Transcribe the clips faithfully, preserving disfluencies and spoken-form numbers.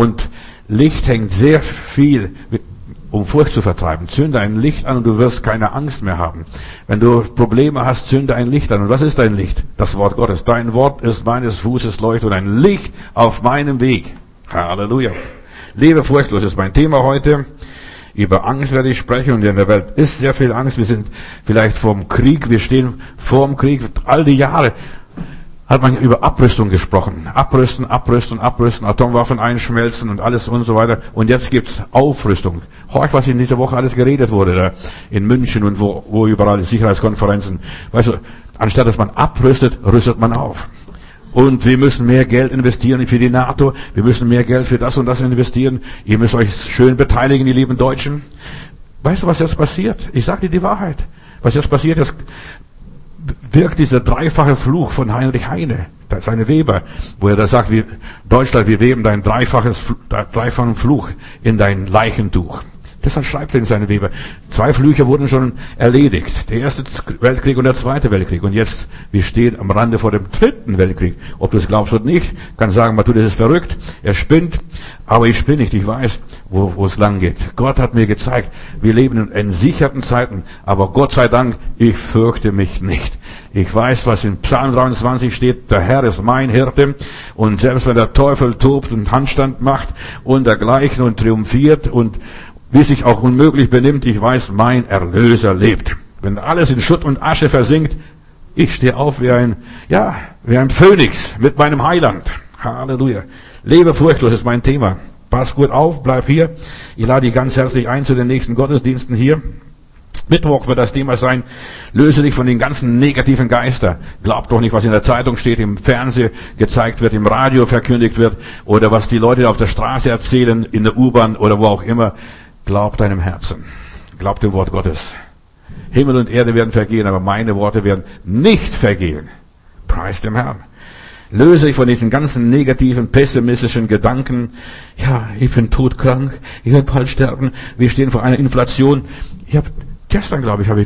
Und Licht hängt sehr viel, um Furcht zu vertreiben. Zünde ein Licht an und du wirst keine Angst mehr haben. Wenn du Probleme hast, zünde ein Licht an. Und was ist dein Licht? Das Wort Gottes. Dein Wort ist meines Fußes Leuchte und ein Licht auf meinem Weg. Halleluja. Lebe furchtlos ist mein Thema heute. Über Angst werde ich sprechen und in der Welt ist sehr viel Angst. Wir sind vielleicht vorm Krieg, wir stehen vorm Krieg. All die Jahre hat man über Abrüstung gesprochen. Abrüsten, abrüsten, abrüsten, Atomwaffen einschmelzen und alles und so weiter. Und jetzt gibt's Aufrüstung. Horch, was in dieser Woche alles geredet wurde, da in München und wo, wo überall Sicherheitskonferenzen. Weißt du, anstatt dass man abrüstet, rüstet man auf. Und wir müssen mehr Geld investieren für die NATO. Wir müssen mehr Geld für das und das investieren. Ihr müsst euch schön beteiligen, ihr lieben Deutschen. Weißt du, was jetzt passiert? Ich sage dir die Wahrheit. Was jetzt passiert, ist, wirkt dieser dreifache Fluch von Heinrich Heine, seine Weber, wo er da sagt, wie, Deutschland, wir weben dein dreifaches, dreifachen Fluch in dein Leichentuch. Deshalb schreibt er in seine Weber. Zwei Flüche wurden schon erledigt. Der erste Weltkrieg und der zweite Weltkrieg. Und jetzt, wir stehen am Rande vor dem dritten Weltkrieg. Ob du es glaubst oder nicht, kann sagen, man tut, das ist verrückt. Er spinnt. Aber ich spinne nicht. Ich weiß, wo, wo es lang geht. Gott hat mir gezeigt, wir leben in entsicherten Zeiten. Aber Gott sei Dank, ich fürchte mich nicht. Ich weiß, was in Psalm dreiundzwanzig steht. Der Herr ist mein Hirte. Und selbst wenn der Teufel tobt und Handstand macht und dergleichen und triumphiert und wie sich auch unmöglich benimmt, ich weiß, mein Erlöser lebt. Wenn alles in Schutt und Asche versinkt, ich stehe auf wie ein, ja, wie ein Phönix mit meinem Heiland. Halleluja. Lebe furchtlos ist mein Thema. Pass gut auf, bleib hier. Ich lade dich ganz herzlich ein zu den nächsten Gottesdiensten hier. Mittwoch wird das Thema sein, löse dich von den ganzen negativen Geistern. Glaub doch nicht, was in der Zeitung steht, im Fernsehen gezeigt wird, im Radio verkündigt wird oder was die Leute auf der Straße erzählen, in der U-Bahn oder wo auch immer. Glaub deinem Herzen. Glaub dem Wort Gottes. Himmel und Erde werden vergehen, aber meine Worte werden nicht vergehen. Preis dem Herrn. Löse dich von diesen ganzen negativen, pessimistischen Gedanken. Ja, ich bin todkrank. Ich werde bald sterben. Wir stehen vor einer Inflation. Ich habe gestern, glaube ich, habe ich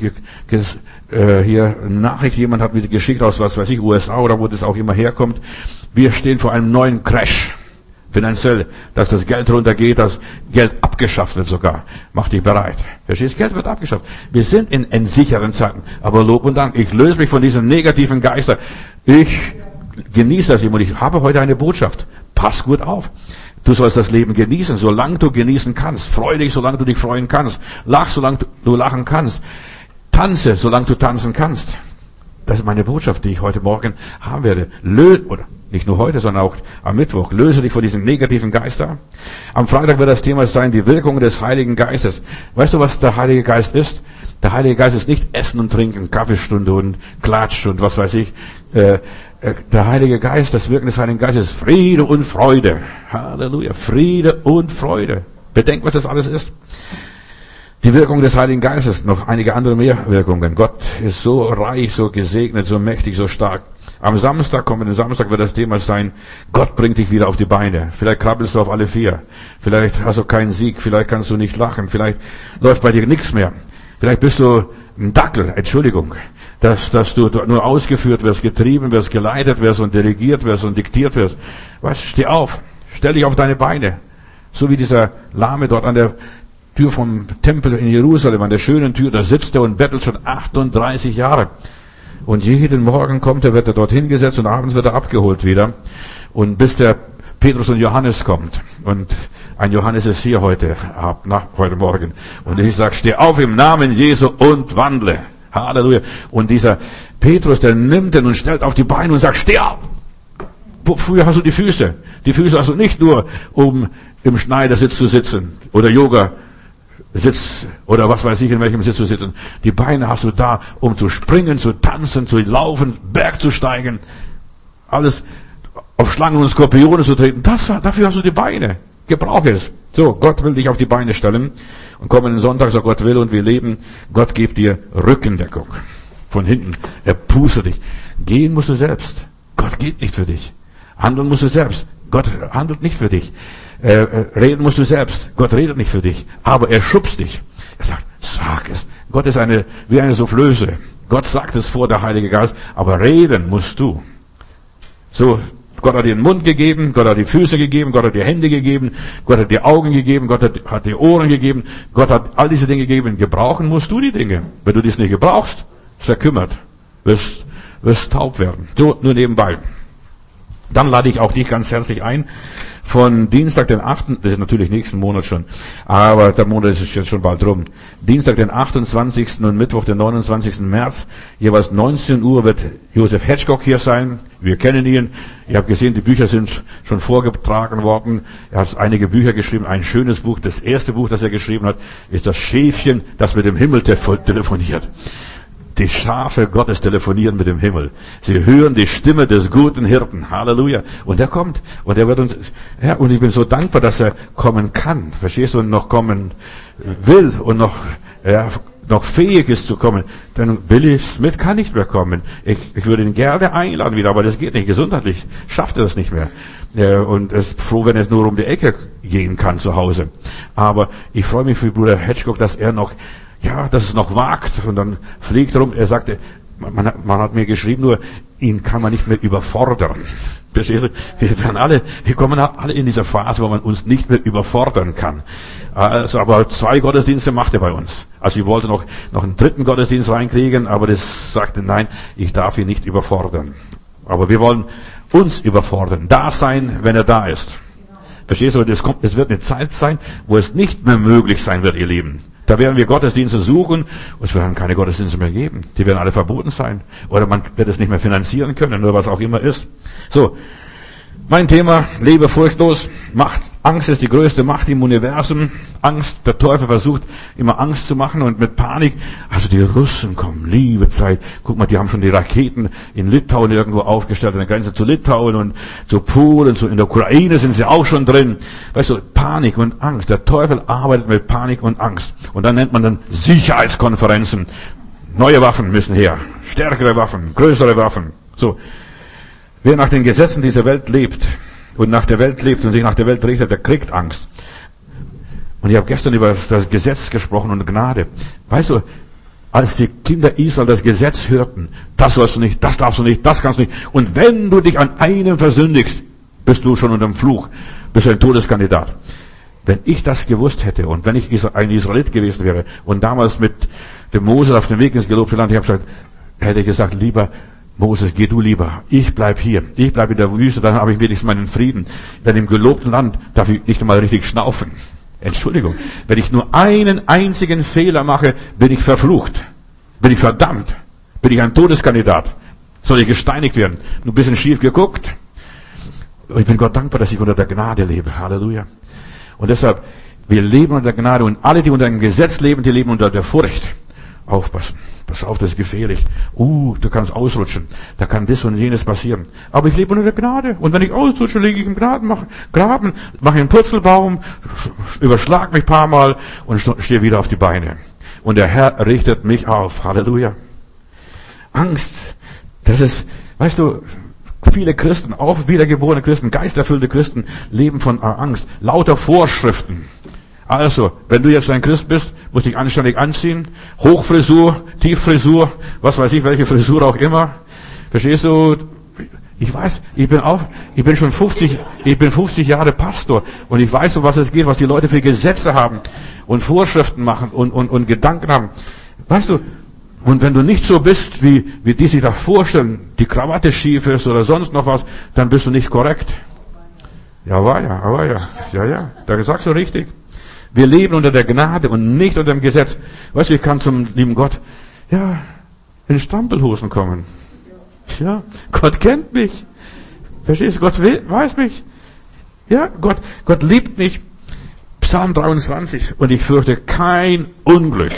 äh, hier eine Nachricht. Jemand hat mir geschickt aus, was weiß ich, U S A oder wo das auch immer herkommt. Wir stehen vor einem neuen Crash. Finanziell, dass das Geld runtergeht, dass Geld abgeschafft wird sogar. Mach dich bereit. Verstehst? Geld wird abgeschafft. Wir sind in, in sicheren Zeiten. Aber Lob und Dank. Ich löse mich von diesen negativen Geistern. Ich genieße das immer. Und ich habe heute eine Botschaft. Pass gut auf. Du sollst das Leben genießen, solange du genießen kannst. Freu dich, solange du dich freuen kannst. Lach, solange du lachen kannst. Tanze, solange du tanzen kannst. Das ist meine Botschaft, die ich heute Morgen haben werde. Lö oder nicht nur heute, sondern auch am Mittwoch. Löse dich von diesen negativen Geistern. Am Freitag wird das Thema sein, die Wirkung des Heiligen Geistes. Weißt du, was der Heilige Geist ist? Der Heilige Geist ist nicht Essen und Trinken, Kaffeestunde und Klatsch und was weiß ich. Äh, der Heilige Geist, das Wirken des Heiligen Geistes ist Friede und Freude. Halleluja. Friede und Freude. Bedenkt, was das alles ist. Die Wirkung des Heiligen Geistes, noch einige andere mehr Wirkungen. Gott ist so reich, so gesegnet, so mächtig, so stark. Am Samstag, kommenden Samstag wird das Thema sein, Gott bringt dich wieder auf die Beine. Vielleicht krabbelst du auf alle vier. Vielleicht hast du keinen Sieg. Vielleicht kannst du nicht lachen. Vielleicht läuft bei dir nichts mehr. Vielleicht bist du ein Dackel, Entschuldigung. Dass, dass du nur ausgeführt wirst, getrieben wirst, geleitet wirst und dirigiert wirst und diktiert wirst. Was? Steh auf. Stell dich auf deine Beine. So wie dieser Lahme dort an der Tür vom Tempel in Jerusalem, an der schönen Tür, da sitzt er und bettelt schon achtunddreißig Jahre. Und jeden Morgen kommt er, wird er dort hingesetzt und abends wird er abgeholt wieder. Und bis der Petrus und Johannes kommt. Und ein Johannes ist hier heute, ab, nach, heute Morgen. Und ich sage, steh auf im Namen Jesu und wandle. Halleluja. Und dieser Petrus, der nimmt den und stellt auf die Beine und sagt, steh auf. Wofür hast du die Füße? Die Füße hast du nicht nur, um im Schneidersitz zu sitzen oder Yoga Sitz oder was weiß ich, in welchem Sitz zu sitzen. Die Beine hast du da, um zu springen, zu tanzen, zu laufen, Berg zu steigen, alles auf Schlangen und Skorpione zu treten. Das, dafür hast du die Beine. Gebrauche es. So, Gott will dich auf die Beine stellen. Und kommenden Sonntag, so Gott will und wir leben, Gott gibt dir Rückendeckung. Von hinten. Er pustet dich. Gehen musst du selbst. Gott geht nicht für dich. Handeln musst du selbst. Gott handelt nicht für dich. Äh, reden musst du selbst. Gott redet nicht für dich. Aber er schubst dich. Er sagt, sag es. Gott ist eine, wie eine Soufflöse. Gott sagt es vor, der Heilige Geist. Aber reden musst du. So, Gott hat dir den Mund gegeben, Gott hat die Füße gegeben, Gott hat die Hände gegeben, Gott hat die Augen gegeben, Gott hat, hat die Ohren gegeben, Gott hat all diese Dinge gegeben. Gebrauchen musst du die Dinge. Wenn du dies nicht gebrauchst, verkümmert, wirst, wirst taub werden. So, nur nebenbei. Dann lade ich auch dich ganz herzlich ein, von Dienstag den achten, das ist natürlich nächsten Monat schon, aber der Monat ist jetzt schon bald rum. Dienstag den achtundzwanzigsten und Mittwoch den neunundzwanzigsten März, jeweils neunzehn Uhr wird Joseph Hedgecock hier sein. Wir kennen ihn. Ihr habt gesehen, die Bücher sind schon vorgetragen worden. Er hat einige Bücher geschrieben, ein schönes Buch. Das erste Buch, das er geschrieben hat, ist das Schäfchen, das mit dem Himmel telefoniert. Die Schafe Gottes telefonieren mit dem Himmel. Sie hören die Stimme des guten Hirten. Halleluja. Und er kommt. Und er wird uns, ja, und ich bin so dankbar, dass er kommen kann. Verstehst du? Und noch kommen will und noch, ja, noch fähig ist zu kommen. Denn Billy Smith kann nicht mehr kommen. Ich, ich würde ihn gerne einladen wieder, aber das geht nicht. Gesundheitlich schafft er das nicht mehr. Ja, und er ist froh, wenn er nur um die Ecke gehen kann zu Hause. Aber ich freue mich für Bruder Hedgecock, dass er noch, ja, dass es noch wagt, und dann fliegt er rum. Er sagte, man, man hat mir geschrieben, nur ihn kann man nicht mehr überfordern. Verstehst du? Wir werden alle, wir kommen alle in dieser Phase, wo man uns nicht mehr überfordern kann. Also, aber zwei Gottesdienste macht er bei uns. Also ich wollte noch, noch einen dritten Gottesdienst reinkriegen, aber das sagte, nein, ich darf ihn nicht überfordern. Aber wir wollen uns überfordern, da sein, wenn er da ist. Verstehst du? Das kommt, es wird eine Zeit sein, wo es nicht mehr möglich sein wird, ihr Lieben. Da werden wir Gottesdienste suchen und es werden keine Gottesdienste mehr geben. Die werden alle verboten sein. Oder man wird es nicht mehr finanzieren können oder was auch immer ist. So, mein Thema, lebe furchtlos. Macht, Angst ist die größte Macht im Universum. Angst, der Teufel versucht immer Angst zu machen und mit Panik. Also die Russen kommen, liebe Zeit. Guck mal, die haben schon die Raketen in Litauen irgendwo aufgestellt, an der Grenze zu Litauen und zu Polen, so in der Ukraine sind sie auch schon drin. Weißt du, Panik und Angst. Der Teufel arbeitet mit Panik und Angst. Und dann nennt man dann Sicherheitskonferenzen. Neue Waffen müssen her. Stärkere Waffen, größere Waffen. So. Wer nach den Gesetzen dieser Welt lebt und nach der Welt lebt und sich nach der Welt richtet, der kriegt Angst. Und ich habe gestern über das Gesetz gesprochen und Gnade. Weißt du, als die Kinder Israel das Gesetz hörten, das sollst du nicht, das darfst du nicht, das kannst du nicht. Und wenn du dich an einem versündigst, bist du schon unter dem Fluch, bist du ein Todeskandidat. Wenn ich das gewusst hätte und wenn ich ein Israelit gewesen wäre und damals mit dem Moses auf dem Weg ins gelobte Land, ich habe gesagt, hätte ich gesagt, lieber Moses, geh du lieber. Ich bleib hier. Ich bleib in der Wüste, dann habe ich wenigstens meinen Frieden. Denn im gelobten Land darf ich nicht einmal richtig schnaufen. Entschuldigung. Wenn ich nur einen einzigen Fehler mache, bin ich verflucht. Bin ich verdammt. Bin ich ein Todeskandidat. Soll ich gesteinigt werden? Nur ein bisschen schief geguckt. Ich bin Gott dankbar, dass ich unter der Gnade lebe. Halleluja. Und deshalb, wir leben unter der Gnade und alle, die unter dem Gesetz leben, die leben unter der Furcht. Aufpassen. Pass auf, das ist gefährlich. Uh, du kannst ausrutschen. Da kann das und jenes passieren. Aber ich lebe unter der Gnade. Und wenn ich ausrutsche, liege ich im Graben, mach, Graben, mache einen Purzelbaum, überschlag mich ein paar Mal und stehe wieder auf die Beine. Und der Herr richtet mich auf. Halleluja. Angst. Das ist, weißt du, viele Christen, auch wiedergeborene Christen, geisterfüllte Christen, leben von Angst. Lauter Vorschriften. Also, wenn du jetzt ein Christ bist, musst dich anständig anziehen. Hochfrisur, Tieffrisur, was weiß ich, welche Frisur auch immer. Verstehst du? Ich weiß, ich bin auch, ich bin schon fünfzig, ich bin fünfzig Jahre Pastor und ich weiß, um was es geht, was die Leute für Gesetze haben und Vorschriften machen und, und, und Gedanken haben. Weißt du, und wenn du nicht so bist, wie, wie die sich da vorstellen, die Krawatte schief ist oder sonst noch was, dann bist du nicht korrekt. Ja, war ja, aber ja, ja, ja, da sagst du richtig. Wir leben unter der Gnade und nicht unter dem Gesetz. Weißt du, ich kann zum lieben Gott, ja, in Strampelhosen kommen. Ja, Gott kennt mich. Verstehst du? Gott will, weiß mich. Ja, Gott, Gott liebt mich. Psalm dreiundzwanzig. Und ich fürchte kein Unglück.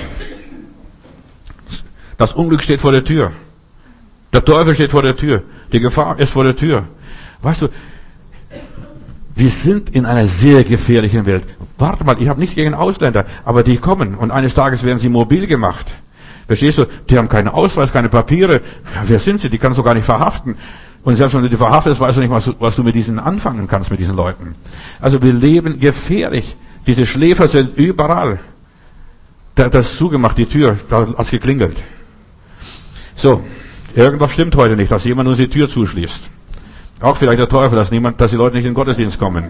Das Unglück steht vor der Tür. Der Teufel steht vor der Tür. Die Gefahr ist vor der Tür. Weißt du, wir sind in einer sehr gefährlichen Welt. Warte mal, ich habe nichts gegen Ausländer, aber die kommen und eines Tages werden sie mobil gemacht. Verstehst du? Die haben keinen Ausweis, keine Papiere. Ja, wer sind sie? Die kannst du gar nicht verhaften. Und selbst wenn du die verhaftest, weißt du nicht, was du, was du mit diesen anfangen kannst, mit diesen Leuten. Also wir leben gefährlich. Diese Schläfer sind überall. Der hat das zugemacht, die Tür, da hat's geklingelt. So, irgendwas stimmt heute nicht, dass jemand uns die Tür zuschließt. Auch vielleicht der Teufel, dass niemand, dass die Leute nicht in den Gottesdienst kommen.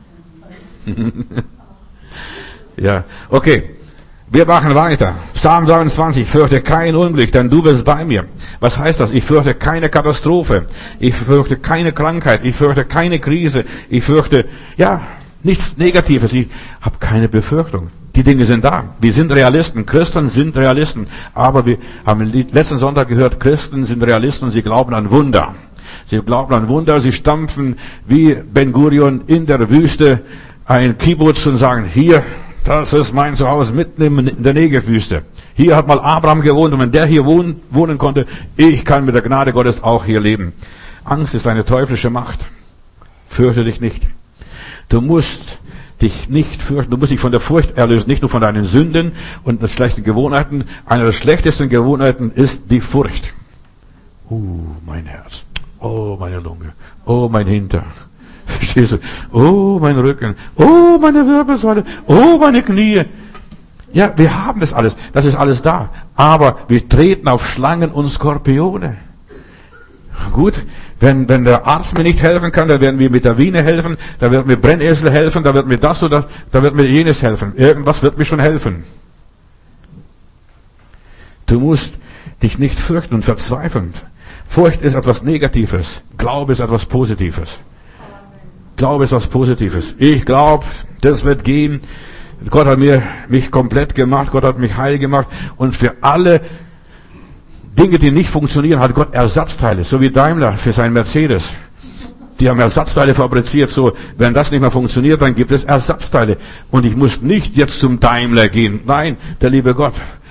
Ja, okay. Wir machen weiter. Psalm dreiundzwanzig, fürchte kein Unglück, denn du bist bei mir. Was heißt das? Ich fürchte keine Katastrophe. Ich fürchte keine Krankheit. Ich fürchte keine Krise. Ich fürchte, ja, nichts Negatives. Ich habe keine Befürchtung. Die Dinge sind da. Wir sind Realisten. Christen sind Realisten. Aber wir haben letzten Sonntag gehört, Christen sind Realisten und sie glauben an Wunder. Sie glauben an Wunder. Sie stampfen wie Ben Gurion in der Wüste ein Kibbutz und sagen, hier, das ist mein Zuhause mitten in der Negev-Wüste. Hier hat mal Abraham gewohnt und wenn der hier wohnen, wohnen konnte, ich kann mit der Gnade Gottes auch hier leben. Angst ist eine teuflische Macht. Fürchte dich nicht. Du musst dich nicht fürchten. Du musst dich von der Furcht erlösen, nicht nur von deinen Sünden und den schlechten Gewohnheiten. Eine der schlechtesten Gewohnheiten ist die Furcht. Uh, mein Herz. Oh, meine Lunge. Oh, mein Hinter. Verstehst du? Oh, mein Rücken. Oh, meine Wirbelsäule. Oh, meine Knie. Ja, wir haben das alles. Das ist alles da. Aber wir treten auf Schlangen und Skorpione. Gut, wenn, wenn der Arzt mir nicht helfen kann, dann werden wir mit der Wiene helfen, da wird mir Brennesel helfen, da wird mir das oder da wird mir jenes helfen. Irgendwas wird mir schon helfen. Du musst dich nicht fürchten und verzweifeln. Furcht ist etwas Negatives. Glaube ist etwas Positives. Glaube ist was Positives. Ich glaube, das wird gehen. Gott hat mir, mich komplett gemacht. Gott hat mich heil gemacht. Und für alle Dinge, die nicht funktionieren, hat Gott Ersatzteile. So wie Daimler für sein Mercedes. Die haben Ersatzteile fabriziert. So, wenn das nicht mehr funktioniert, dann gibt es Ersatzteile. Und ich muss nicht jetzt zum Daimler gehen. Nein, der liebe Gott.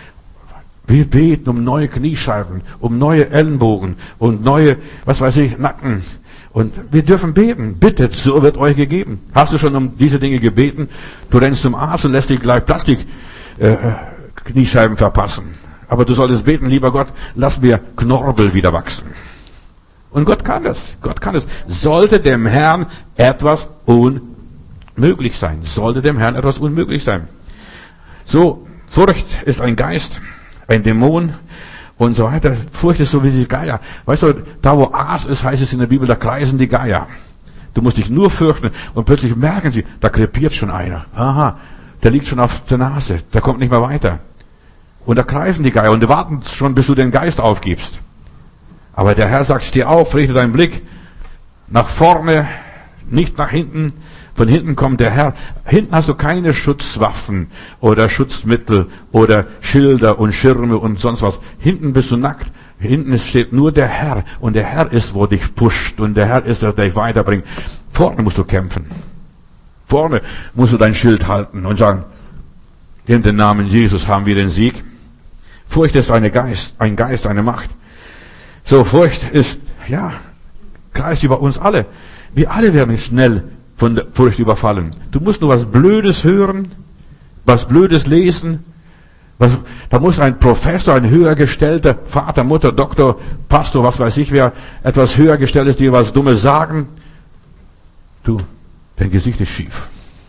Wir beten um neue Kniescheiben, um neue Ellenbogen und neue, was weiß ich, Nacken. Und wir dürfen beten. Bittet, so wird euch gegeben. Hast du schon um diese Dinge gebeten? Du rennst zum Arzt und lässt dich gleich Plastik äh, Kniescheiben verpassen. Aber du solltest beten, lieber Gott, lass mir Knorpel wieder wachsen. Und Gott kann das. Gott kann es. Sollte dem Herrn etwas unmöglich sein. Sollte dem Herrn etwas unmöglich sein. So, Furcht ist ein Geist, ein Dämon. Und so weiter. Furcht ist so wie die Geier. Weißt du, da wo Aas ist, heißt es in der Bibel, da kreisen die Geier. Du musst dich nur fürchten und plötzlich merken sie, da krepiert schon einer. Aha, der liegt schon auf der Nase, der kommt nicht mehr weiter. Und da kreisen die Geier und die warten schon, bis du den Geist aufgibst. Aber der Herr sagt, steh auf, richte deinen Blick nach vorne, nicht nach hinten. Von hinten kommt der Herr. Hinten hast du keine Schutzwaffen oder Schutzmittel oder Schilder und Schirme und sonst was. Hinten bist du nackt. Hinten steht nur der Herr. Und der Herr ist, wo dich pusht. Und der Herr ist, der dich weiterbringt. Vorne musst du kämpfen. Vorne musst du dein Schild halten und sagen, in den Namen Jesus haben wir den Sieg. Furcht ist eine Geist, ein Geist, eine Macht. So, Furcht ist, ja, kreist über uns alle. Wir alle werden schnell von der Furcht überfallen. Du musst nur was Blödes hören, was Blödes lesen. Was, da muss ein Professor, ein höhergestellter Vater, Mutter, Doktor, Pastor, was weiß ich wer, etwas höhergestelltes dir was Dummes sagen. Du, dein Gesicht ist schief.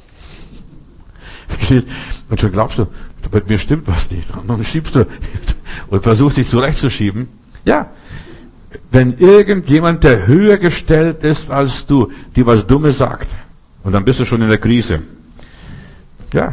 Und schon glaubst du, mit mir stimmt was nicht. Und dann schiebst du und versuchst dich zurechtzuschieben. Ja, wenn irgendjemand, der höher gestellt ist als du, dir was Dummes sagt, und dann bist du schon in der Krise. Ja.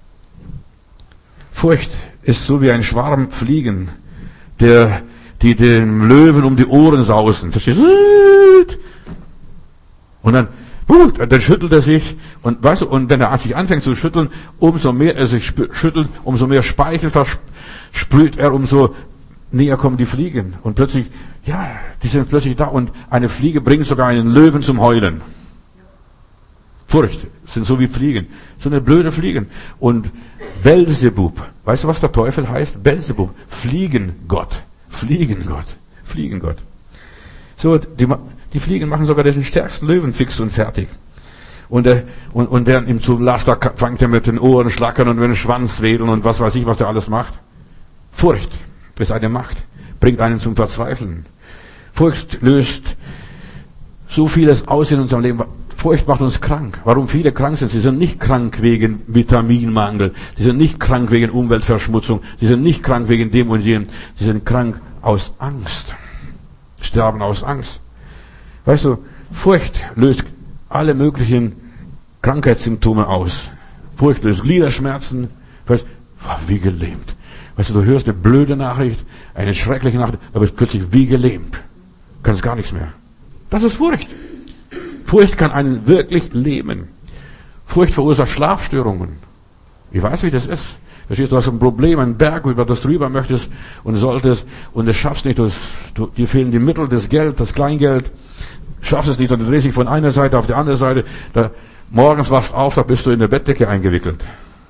Furcht ist so wie ein Schwarm Fliegen, der, die dem Löwen um die Ohren sausen. Verstehst du? Und dann, dann schüttelt er sich, und weißt du, und wenn er sich anfängt zu schütteln, umso mehr er sich schüttelt, umso mehr Speichel versprüht er, umso näher kommen die Fliegen. Und plötzlich, ja, die sind plötzlich da und eine Fliege bringt sogar einen Löwen zum Heulen. Furcht sind so wie Fliegen. So eine blöde Fliegen. Und Belzebub. Weißt du, was der Teufel heißt? Belzebub. Fliegengott. Fliegengott. Fliegengott. So, die, die Fliegen machen sogar den stärksten Löwen fix und fertig. Und, äh, und, und während ihm zum Laster fängt er mit den Ohren schlackern und mit dem Schwanz wedeln und was weiß ich, was der alles macht. Furcht ist eine Macht. Bringt einen zum Verzweifeln. Furcht löst so vieles aus in unserem Leben. Furcht macht uns krank. Warum viele krank sind? Sie sind nicht krank wegen Vitaminmangel. Sie sind nicht krank wegen Umweltverschmutzung. Sie sind nicht krank wegen dem und jenem. Sie sind krank aus Angst. Sterben aus Angst. Weißt du, Furcht löst alle möglichen Krankheitssymptome aus. Furcht löst Gliederschmerzen. Wie gelähmt. Weißt du, du hörst eine blöde Nachricht, eine schreckliche Nachricht, aber bist plötzlich wie gelähmt. Kannst gar nichts mehr. Das ist Furcht. Furcht kann einen wirklich lähmen. Furcht verursacht Schlafstörungen. Ich weiß, wie das ist. Verstehst du, du hast ein Problem, einen Berg, über das du drüber möchtest und solltest, und es schaffst nicht, du, du, dir fehlen die Mittel, das Geld, das Kleingeld, schaffst es nicht, und du drehst dich von einer Seite auf die andere Seite, da, morgens wachst auf, da bist du in der Bettdecke eingewickelt.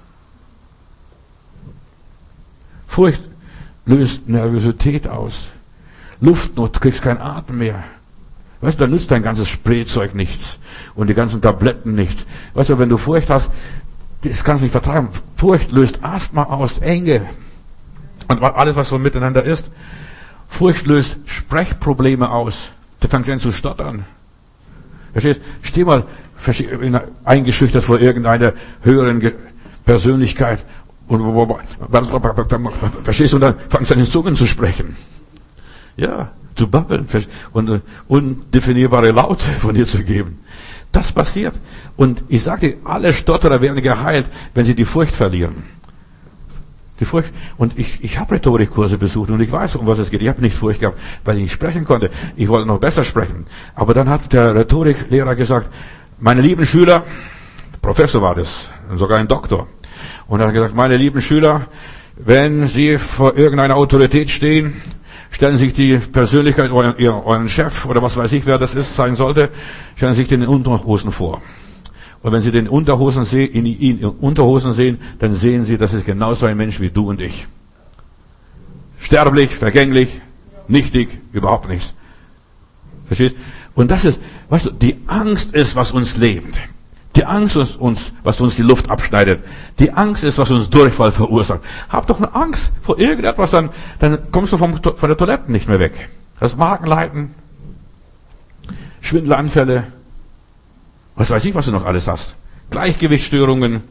Furcht löst Nervosität aus. Luftnot, du kriegst keinen Atem mehr. Weißt du, da nützt dein ganzes Sprayzeug nichts. Und die ganzen Tabletten nichts. Weißt du, wenn du Furcht hast, das kannst du nicht vertragen. Furcht löst Asthma aus, Enge. Und alles, was so miteinander ist. Furcht löst Sprechprobleme aus. Du fängst an zu stottern. Verstehst? Steh mal eingeschüchtert vor irgendeiner höheren Persönlichkeit. Und, verstehst du, und dann fangst du an in Zungen zu sprechen. Ja, zu babbeln und uh, undefinierbare Laute von dir zu geben. Das passiert. Und ich sage dir, alle Stotterer werden geheilt, wenn sie die Furcht verlieren. Die Furcht. Und ich, ich habe Rhetorikkurse besucht und ich weiß, um was es geht. Ich habe nicht Furcht gehabt, weil ich nicht sprechen konnte. Ich wollte noch besser sprechen. Aber dann hat der Rhetoriklehrer gesagt, meine lieben Schüler, Professor war das, sogar ein Doktor. Und er hat gesagt, meine lieben Schüler, wenn Sie vor irgendeiner Autorität stehen, stellen Sie sich die Persönlichkeit, euren, euren Chef oder was weiß ich, wer das ist, sein sollte, stellen Sie sich den in Unterhosen vor. Und wenn Sie den Unterhosen sehen, in, in, in Unterhosen sehen, dann sehen Sie, das ist genauso ein Mensch wie du und ich. Sterblich, vergänglich, nichtig, überhaupt nichts. Verstehst? Und das ist, weißt du, die Angst ist, was uns lebt. Die Angst ist uns, was uns die Luft abschneidet. Die Angst ist, was uns Durchfall verursacht. Hab doch eine Angst vor irgendetwas, dann, dann kommst du vom, von der Toilette nicht mehr weg. Das Magenleiden, Schwindelanfälle, was weiß ich, was du noch alles hast. Gleichgewichtsstörungen,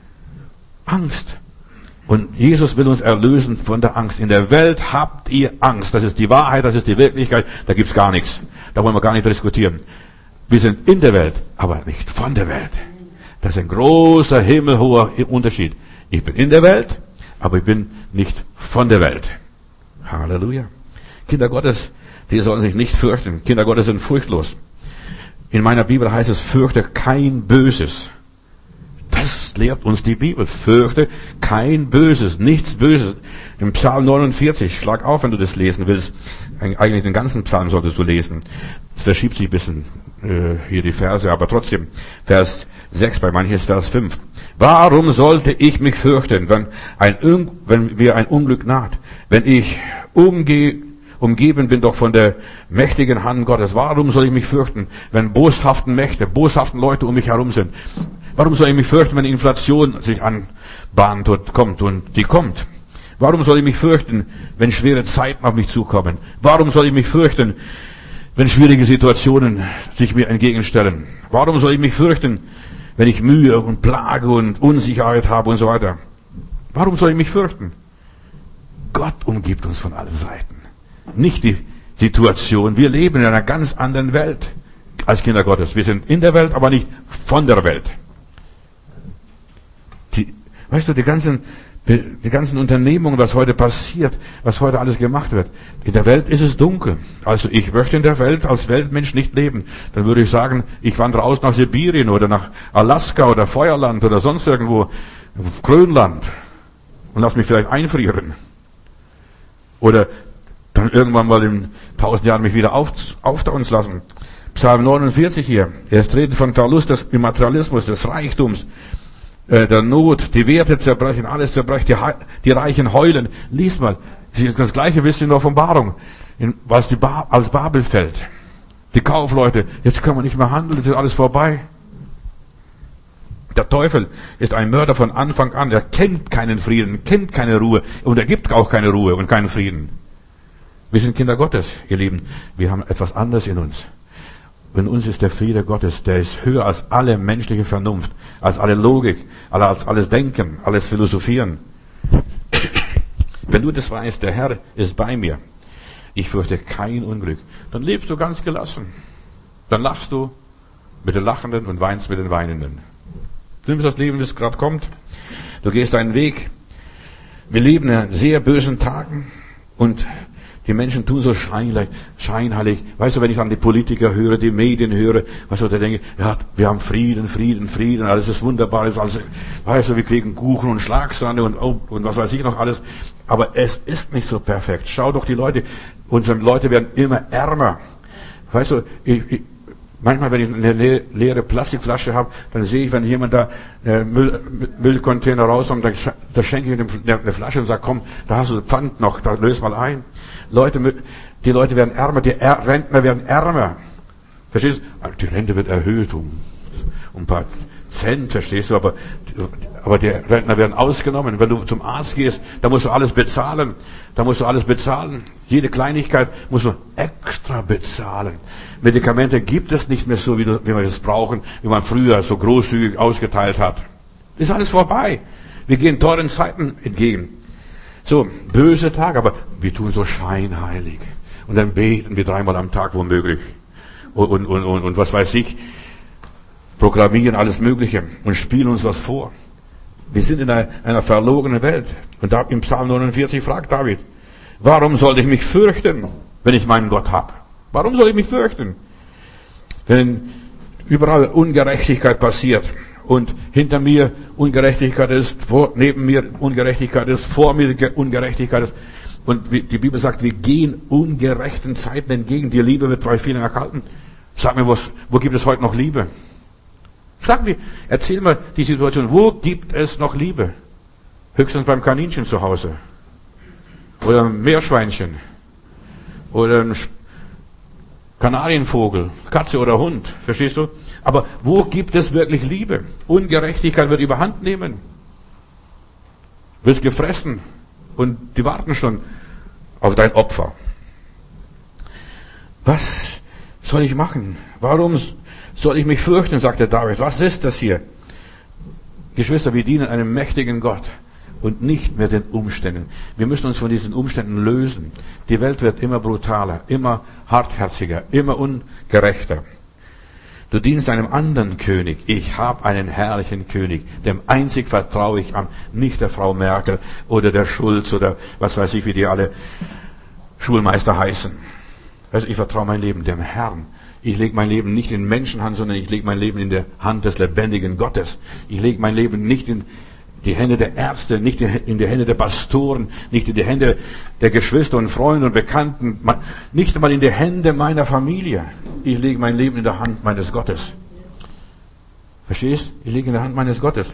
Angst. Und Jesus will uns erlösen von der Angst. In der Welt habt ihr Angst. Das ist die Wahrheit, das ist die Wirklichkeit. Da gibt's gar nichts. Da wollen wir gar nicht diskutieren. Wir sind in der Welt, aber nicht von der Welt. Das ist ein großer, himmelhoher Unterschied. Ich bin in der Welt, aber ich bin nicht von der Welt. Halleluja. Kinder Gottes, die sollen sich nicht fürchten. Kinder Gottes sind furchtlos. In meiner Bibel heißt es, fürchte kein Böses. Das lehrt uns die Bibel. Fürchte kein Böses, nichts Böses. Im Psalm neunundvierzig, schlag auf, wenn du das lesen willst. Eigentlich den ganzen Psalm solltest du lesen. Es verschiebt sich ein bisschen äh, hier die Verse, aber trotzdem. Vers sechs, bei manchen ist Vers fünf. Warum sollte ich mich fürchten, wenn, ein, wenn mir ein Unglück naht? Wenn ich umgehe, umgeben bin doch von der mächtigen Hand Gottes. Warum soll ich mich fürchten, wenn boshaften Mächte, boshaften Leute um mich herum sind? Warum soll ich mich fürchten, wenn Inflation sich anbahnt und kommt, und die kommt? Warum soll ich mich fürchten, wenn schwere Zeiten auf mich zukommen? Warum soll ich mich fürchten, wenn schwierige Situationen sich mir entgegenstellen? Warum soll ich mich fürchten, wenn ich Mühe und Plage und Unsicherheit habe und so weiter? Warum soll ich mich fürchten? Gott umgibt uns von allen Seiten. Nicht die Situation. Wir leben in einer ganz anderen Welt als Kinder Gottes. Wir sind in der Welt, aber nicht von der Welt. Die, weißt du, die ganzen, die ganzen Unternehmungen, was heute passiert, was heute alles gemacht wird. In der Welt ist es dunkel. Also ich möchte in der Welt als Weltmensch nicht leben. Dann würde ich sagen, ich wandere aus nach Sibirien oder nach Alaska oder Feuerland oder sonst irgendwo, Grönland, und lass mich vielleicht einfrieren. Oder dann irgendwann mal in tausend Jahren mich wieder auf, auftauen lassen. Psalm neunundvierzig hier. Er redet von Verlust des Materialismus, des Reichtums, äh, der Not, die Werte zerbrechen, alles zerbrechen, die, die Reichen heulen. Lies mal. Das Gleiche wisst ihr in der Offenbarung, in, was die ba als Babel fällt. Die Kaufleute, jetzt können wir nicht mehr handeln, jetzt ist alles vorbei. Der Teufel ist ein Mörder von Anfang an. Er kennt keinen Frieden, kennt keine Ruhe. Und er gibt auch keine Ruhe und keinen Frieden. Wir sind Kinder Gottes, ihr Lieben. Wir haben etwas anderes in uns. In uns ist der Friede Gottes, der ist höher als alle menschliche Vernunft, als alle Logik, als alles Denken, alles Philosophieren. Wenn du das weißt, der Herr ist bei mir, ich fürchte kein Unglück, dann lebst du ganz gelassen. Dann lachst du mit den Lachenden und weinst mit den Weinenden. Du nimmst das Leben, wie es gerade kommt. Du gehst deinen Weg. Wir leben in sehr bösen Tagen und die Menschen tun so scheinheilig, scheinheilig. Weißt du, wenn ich an die Politiker höre, die Medien höre, weißt du, da denke ich, ja, wir haben Frieden, Frieden, Frieden, alles ist wunderbar, alles, alles, weißt du, wir kriegen Kuchen und Schlagsahne und, oh, und was weiß ich noch alles. Aber es ist nicht so perfekt. Schau doch die Leute, unsere Leute werden immer ärmer. Weißt du, ich, ich, manchmal, wenn ich eine le- leere Plastikflasche habe, dann sehe ich, wenn jemand da äh, Müll, Müllcontainer rauskommt, dann da schenke ich ihm eine Flasche und sage, komm, da hast du Pfand noch, da löse mal ein. Leute, die Leute werden ärmer, die er- Rentner werden ärmer. Verstehst du? Die Rente wird erhöht um, um ein paar Cent, verstehst du? Aber, aber die Rentner werden ausgenommen. Wenn du zum Arzt gehst, da musst du alles bezahlen. Da musst du alles bezahlen. Jede Kleinigkeit musst du extra bezahlen. Medikamente gibt es nicht mehr so, wie, du, wie wir es brauchen, wie man früher so großzügig ausgeteilt hat. Das ist alles vorbei. Wir gehen teuren Zeiten entgegen. So, böse Tage, aber wir tun so scheinheilig. Und dann beten wir dreimal am Tag womöglich. Und, und, und, und, und was weiß ich, proklamieren alles Mögliche und spielen uns was vor. Wir sind in einer, einer verlogenen Welt. Und da im Psalm neunundvierzig fragt David, warum sollte ich mich fürchten, wenn ich meinen Gott habe? Warum soll ich mich fürchten? Wenn überall Ungerechtigkeit passiert und hinter mir Ungerechtigkeit ist, vor, neben mir Ungerechtigkeit ist, vor mir Ungerechtigkeit ist. Und die Bibel sagt, wir gehen ungerechten Zeiten entgegen. Die Liebe wird bei vielen erkalten. Sag mir, was, wo gibt es heute noch Liebe? Sag mir, erzähl mal die Situation, wo gibt es noch Liebe? Höchstens beim Kaninchen zu Hause. Oder ein Meerschweinchen. Oder ein Kanarienvogel, Katze oder Hund. Verstehst du? Aber wo gibt es wirklich Liebe? Ungerechtigkeit wird überhand nehmen. Du wirst gefressen. Und die warten schon auf dein Opfer. Was soll ich machen? Warum soll ich mich fürchten, sagte David. Was ist das hier? Geschwister, wir dienen einem mächtigen Gott und nicht mehr den Umständen. Wir müssen uns von diesen Umständen lösen. Die Welt wird immer brutaler, immer hartherziger, immer ungerechter. Du dienst einem anderen König. Ich habe einen herrlichen König. Dem einzig vertraue ich an. Nicht der Frau Merkel oder der Schulz oder was weiß ich, wie die alle Schulmeister heißen. Also ich vertraue mein Leben dem Herrn. Ich lege mein Leben nicht in Menschenhand, sondern ich lege mein Leben in der Hand des lebendigen Gottes. Ich lege mein Leben nicht in die Hände der Ärzte, nicht in die Hände der Pastoren, nicht in die Hände der Geschwister und Freunde und Bekannten, nicht einmal in die Hände meiner Familie. Ich lege mein Leben in der Hand meines Gottes. Verstehst? Ich lege in der Hand meines Gottes.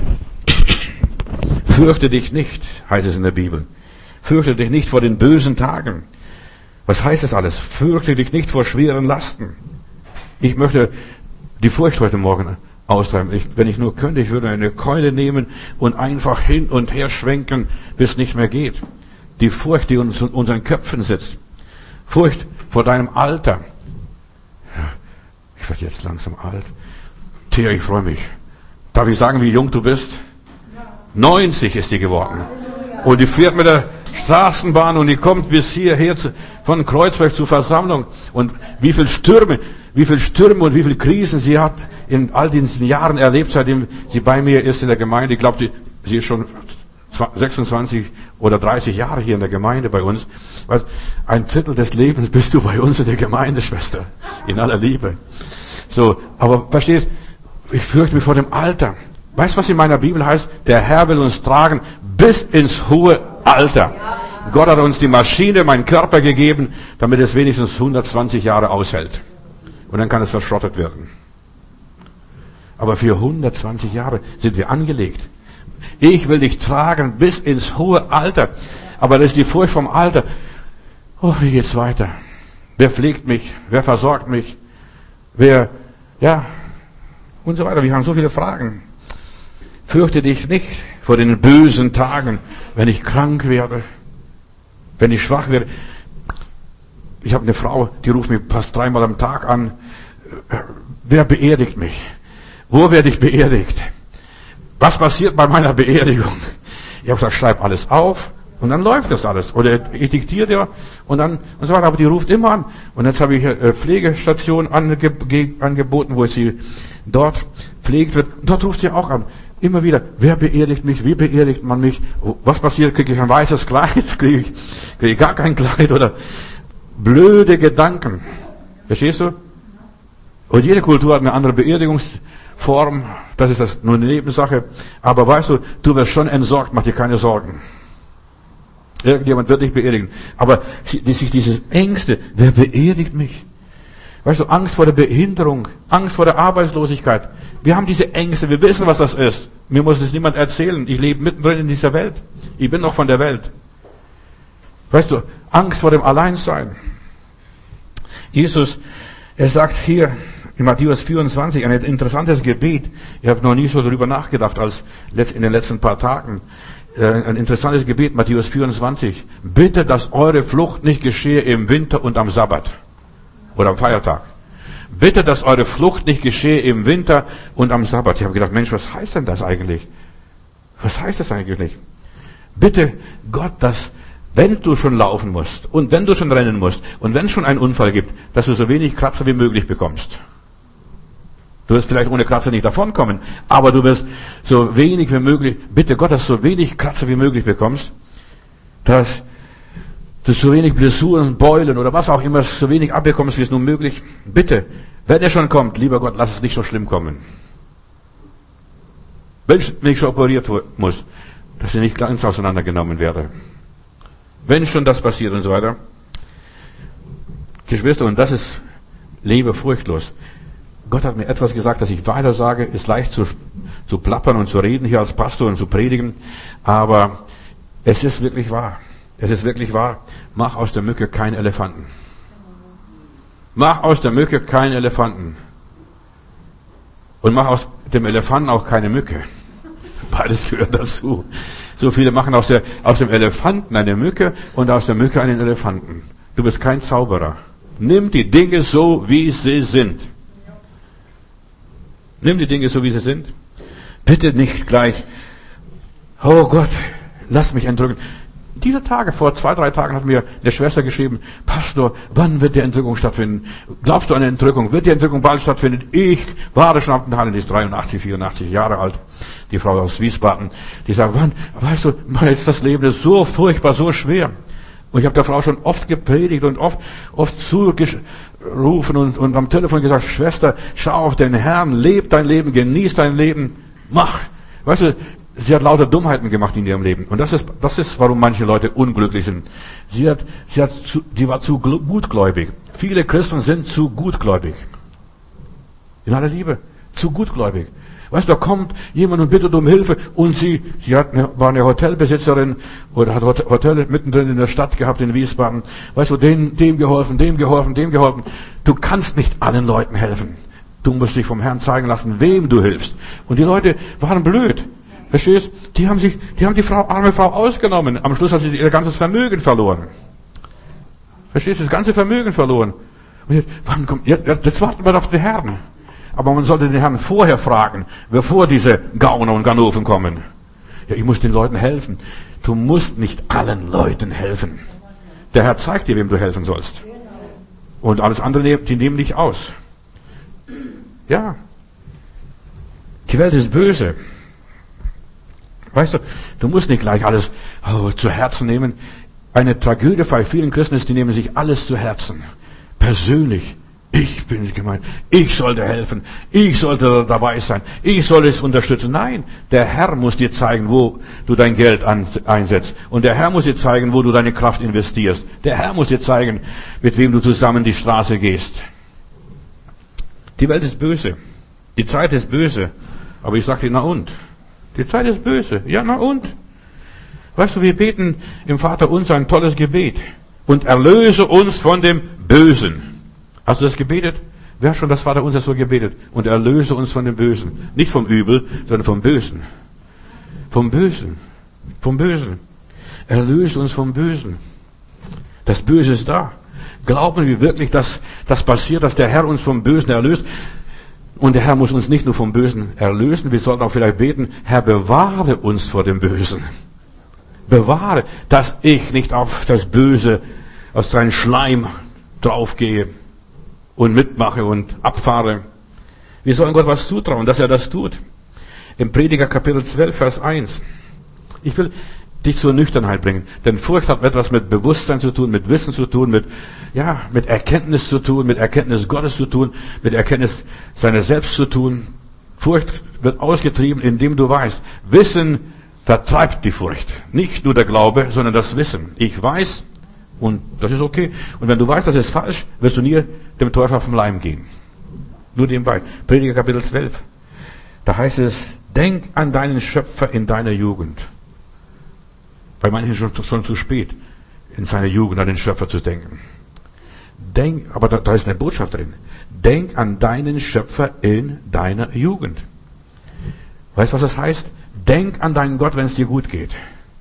Fürchte dich nicht, heißt es in der Bibel. Fürchte dich nicht vor den bösen Tagen. Was heißt das alles? Fürchte dich nicht vor schweren Lasten. Ich möchte die Furcht heute Morgen austreiben. Ich, wenn ich nur könnte, ich würde eine Keule nehmen und einfach hin und her schwenken, bis es nicht mehr geht. Die Furcht, die uns in unseren Köpfen sitzt. Furcht vor deinem Alter. Ja, ich werde jetzt langsam alt. Thea, ich freue mich. Darf ich sagen, wie jung du bist? neunzig ist die geworden. Und die fährt mit der Straßenbahn und die kommt bis hierher zu, von Kreuzberg zur Versammlung. Und wie viel Stürme, wie viel Stürme und wie viel Krisen sie hat in all diesen Jahren erlebt, seitdem sie bei mir ist in der Gemeinde. Ich glaube, sie ist schon sechsundzwanzig oder dreißig Jahre hier in der Gemeinde bei uns. Ein Drittel des Lebens bist du bei uns in der Gemeinde, Schwester. In aller Liebe. So, aber verstehst, ich fürchte mich vor dem Alter. Weißt du, was in meiner Bibel heißt? Der Herr will uns tragen bis ins hohe Alter. Gott hat uns die Maschine, meinen Körper gegeben, damit es wenigstens hundertzwanzig Jahre aushält. Und dann kann es verschrottet werden. Aber für hundertzwanzig Jahre sind wir angelegt. Ich will dich tragen bis ins hohe Alter. Aber das ist die Furcht vom Alter. Oh, wie geht's weiter? Wer pflegt mich? Wer versorgt mich? Wer, ja, und so weiter. Wir haben so viele Fragen. Fürchte dich nicht vor den bösen Tagen, wenn ich krank werde, wenn ich schwach werde. Ich habe eine Frau, die ruft mich fast dreimal am Tag an. Wer beerdigt mich? Wo werde ich beerdigt? Was passiert bei meiner Beerdigung? Ich habe gesagt, schreib alles auf Und dann läuft das alles. Oder ich diktiere dir und dann und so weiter. Aber die ruft immer an. Und jetzt habe ich eine Pflegestation ange, angeboten, wo sie dort pflegt wird. Und dort ruft sie auch an. Immer wieder, wer beerdigt mich? Wie beerdigt man mich? Was passiert? Kriege ich ein weißes Kleid? Kriege ich, kriege ich gar kein Kleid? Oder blöde Gedanken. Verstehst du? Und jede Kultur hat eine andere Beerdigungsform. Das ist das nur eine Nebensache. Aber weißt du, du wirst schon entsorgt. Mach dir keine Sorgen. Irgendjemand wird dich beerdigen. Aber die, sich diese Ängste, wer beerdigt mich? Weißt du, Angst vor der Behinderung, Angst vor der Arbeitslosigkeit. Wir haben diese Ängste, wir wissen, was das ist. Mir muss es niemand erzählen. Ich lebe mittendrin in dieser Welt. Ich bin noch von der Welt. Weißt du, Angst vor dem Alleinsein. Jesus, er sagt hier in Matthäus vierundzwanzig, ein interessantes Gebet. Ich habe noch nie so darüber nachgedacht als in den letzten paar Tagen. Ein interessantes Gebet, Matthäus vierundzwanzig. Bitte, dass eure Flucht nicht geschehe im Winter und am Sabbat. Oder am Feiertag. Bitte, dass eure Flucht nicht geschehe im Winter und am Sabbat. Ich habe gedacht, Mensch, was heißt denn das eigentlich? Was heißt das eigentlich? Bitte Gott, dass, wenn du schon laufen musst und wenn du schon rennen musst und wenn es schon einen Unfall gibt, dass du so wenig Kratzer wie möglich bekommst. Du wirst vielleicht ohne Kratzer nicht davonkommen, aber du wirst so wenig wie möglich, bitte Gott, dass du so wenig Kratzer wie möglich bekommst, dass du so wenig Blessuren, Beulen oder was auch immer, so wenig abbekommst, wie es nur möglich. Bitte, wenn er schon kommt, lieber Gott, lass es nicht so schlimm kommen. Wenn ich schon operiert muss, dass ich nicht ganz auseinandergenommen werde. Wenn schon das passiert und so weiter. Geschwister, und das ist, lebe furchtlos. Gott hat mir etwas gesagt, das ich weiter sage, ist leicht zu, zu plappern und zu reden hier als Pastor und zu predigen, aber es ist wirklich wahr. Es ist wirklich wahr. Mach aus der Mücke keinen Elefanten. Mach aus der Mücke keinen Elefanten. Und mach aus dem Elefanten auch keine Mücke. Beides gehört dazu. So viele machen aus, der, aus dem Elefanten eine Mücke und aus der Mücke einen Elefanten. Du bist kein Zauberer. Nimm die Dinge so, wie sie sind. Nimm die Dinge so, wie sie sind. Bitte nicht gleich, oh Gott, lass mich entrücken. Diese Tage, vor zwei, drei Tagen hat mir eine Schwester geschrieben, Pastor, wann wird die Entrückung stattfinden? Glaubst du an eine Entrückung? Wird die Entrückung bald stattfinden? Ich warte schon auf den Tag, die ist dreiundachtzig, vierundachtzig Jahre alt, die Frau aus Wiesbaden. Die sagt, wann, weißt du, jetzt das Leben ist so furchtbar, so schwer. Und ich habe der Frau schon oft gepredigt und oft, oft zugerufen und, und am Telefon gesagt, Schwester, schau auf den Herrn, leb dein Leben, genieß dein Leben, mach. Weißt du, sie hat lauter Dummheiten gemacht in ihrem Leben. Und das ist, das ist, warum manche Leute unglücklich sind. Sie hat, sie hat zu, sie war zu gutgläubig. Viele Christen sind zu gutgläubig. In aller Liebe. Zu gutgläubig. Weißt du, da kommt jemand und bittet um Hilfe und sie, sie hat eine, war eine Hotelbesitzerin oder hat Hotel mittendrin in der Stadt gehabt in Wiesbaden. Weißt du, dem, dem geholfen, dem geholfen, dem geholfen. Du kannst nicht allen Leuten helfen. Du musst dich vom Herrn zeigen lassen, wem du hilfst. Und die Leute waren blöd. Verstehst? Die haben sich, die haben die Frau, arme Frau ausgenommen. Am Schluss hat sie ihr ganzes Vermögen verloren. Verstehst du? Das ganze Vermögen verloren. Und jetzt, wann kommt, jetzt, jetzt warten wir auf den Herrn. Aber man sollte den Herrn vorher fragen, bevor diese Gauner und Ganoven kommen. Ja, ich muss den Leuten helfen. Du musst nicht allen Leuten helfen. Der Herr zeigt dir, wem du helfen sollst. Und alles andere, die nehmen dich aus. Ja. Die Welt ist böse. Weißt du, du musst nicht gleich alles oh, zu Herzen nehmen. Eine Tragödie bei vielen Christen ist, die nehmen sich alles zu Herzen. Persönlich. Ich bin gemeint. Ich sollte helfen. Ich sollte dabei sein. Ich soll es unterstützen. Nein, der Herr muss dir zeigen, wo du dein Geld an, einsetzt. Und der Herr muss dir zeigen, wo du deine Kraft investierst. Der Herr muss dir zeigen, mit wem du zusammen die Straße gehst. Die Welt ist böse. Die Zeit ist böse. Aber ich sag dir, na und? Die Zeit ist böse. Ja, na und? Weißt du, wir beten im Vater unser ein tolles Gebet. Und erlöse uns von dem Bösen. Hast du das gebetet? Wer hat schon das Vater unser so gebetet? Und erlöse uns von dem Bösen. Nicht vom Übel, sondern vom Bösen. Vom Bösen. Vom Bösen. Erlöse uns vom Bösen. Das Böse ist da. Glauben wir wirklich, dass das passiert, dass der Herr uns vom Bösen erlöst? Und der Herr muss uns nicht nur vom Bösen erlösen, wir sollten auch vielleicht beten, Herr, bewahre uns vor dem Bösen. bewahre, dass ich nicht auf das Böse aus seinem Schleim draufgehe und mitmache und abfahre. Wir sollen Gott was zutrauen, dass er das tut. Im Prediger Kapitel zwölf, Vers eins. Ich will dich zur Nüchternheit bringen. Denn Furcht hat etwas mit Bewusstsein zu tun, mit Wissen zu tun, mit, ja, mit Erkenntnis zu tun, mit Erkenntnis Gottes zu tun, mit Erkenntnis seiner selbst zu tun. Furcht wird ausgetrieben, indem du weißt, Wissen vertreibt die Furcht. Nicht nur der Glaube, sondern das Wissen. Ich weiß, und das ist okay. Und wenn du weißt, das ist falsch, wirst du nie dem Teufel auf den Leim gehen. Nur nebenbei. Prediger Kapitel zwölf. Da heißt es, denk an deinen Schöpfer in deiner Jugend. Bei manchen schon, schon zu spät, in seiner Jugend an den Schöpfer zu denken. Denk, aber da, da ist eine Botschaft drin. Denk an deinen Schöpfer in deiner Jugend. Weißt du, was das heißt? Denk an deinen Gott, wenn es dir gut geht.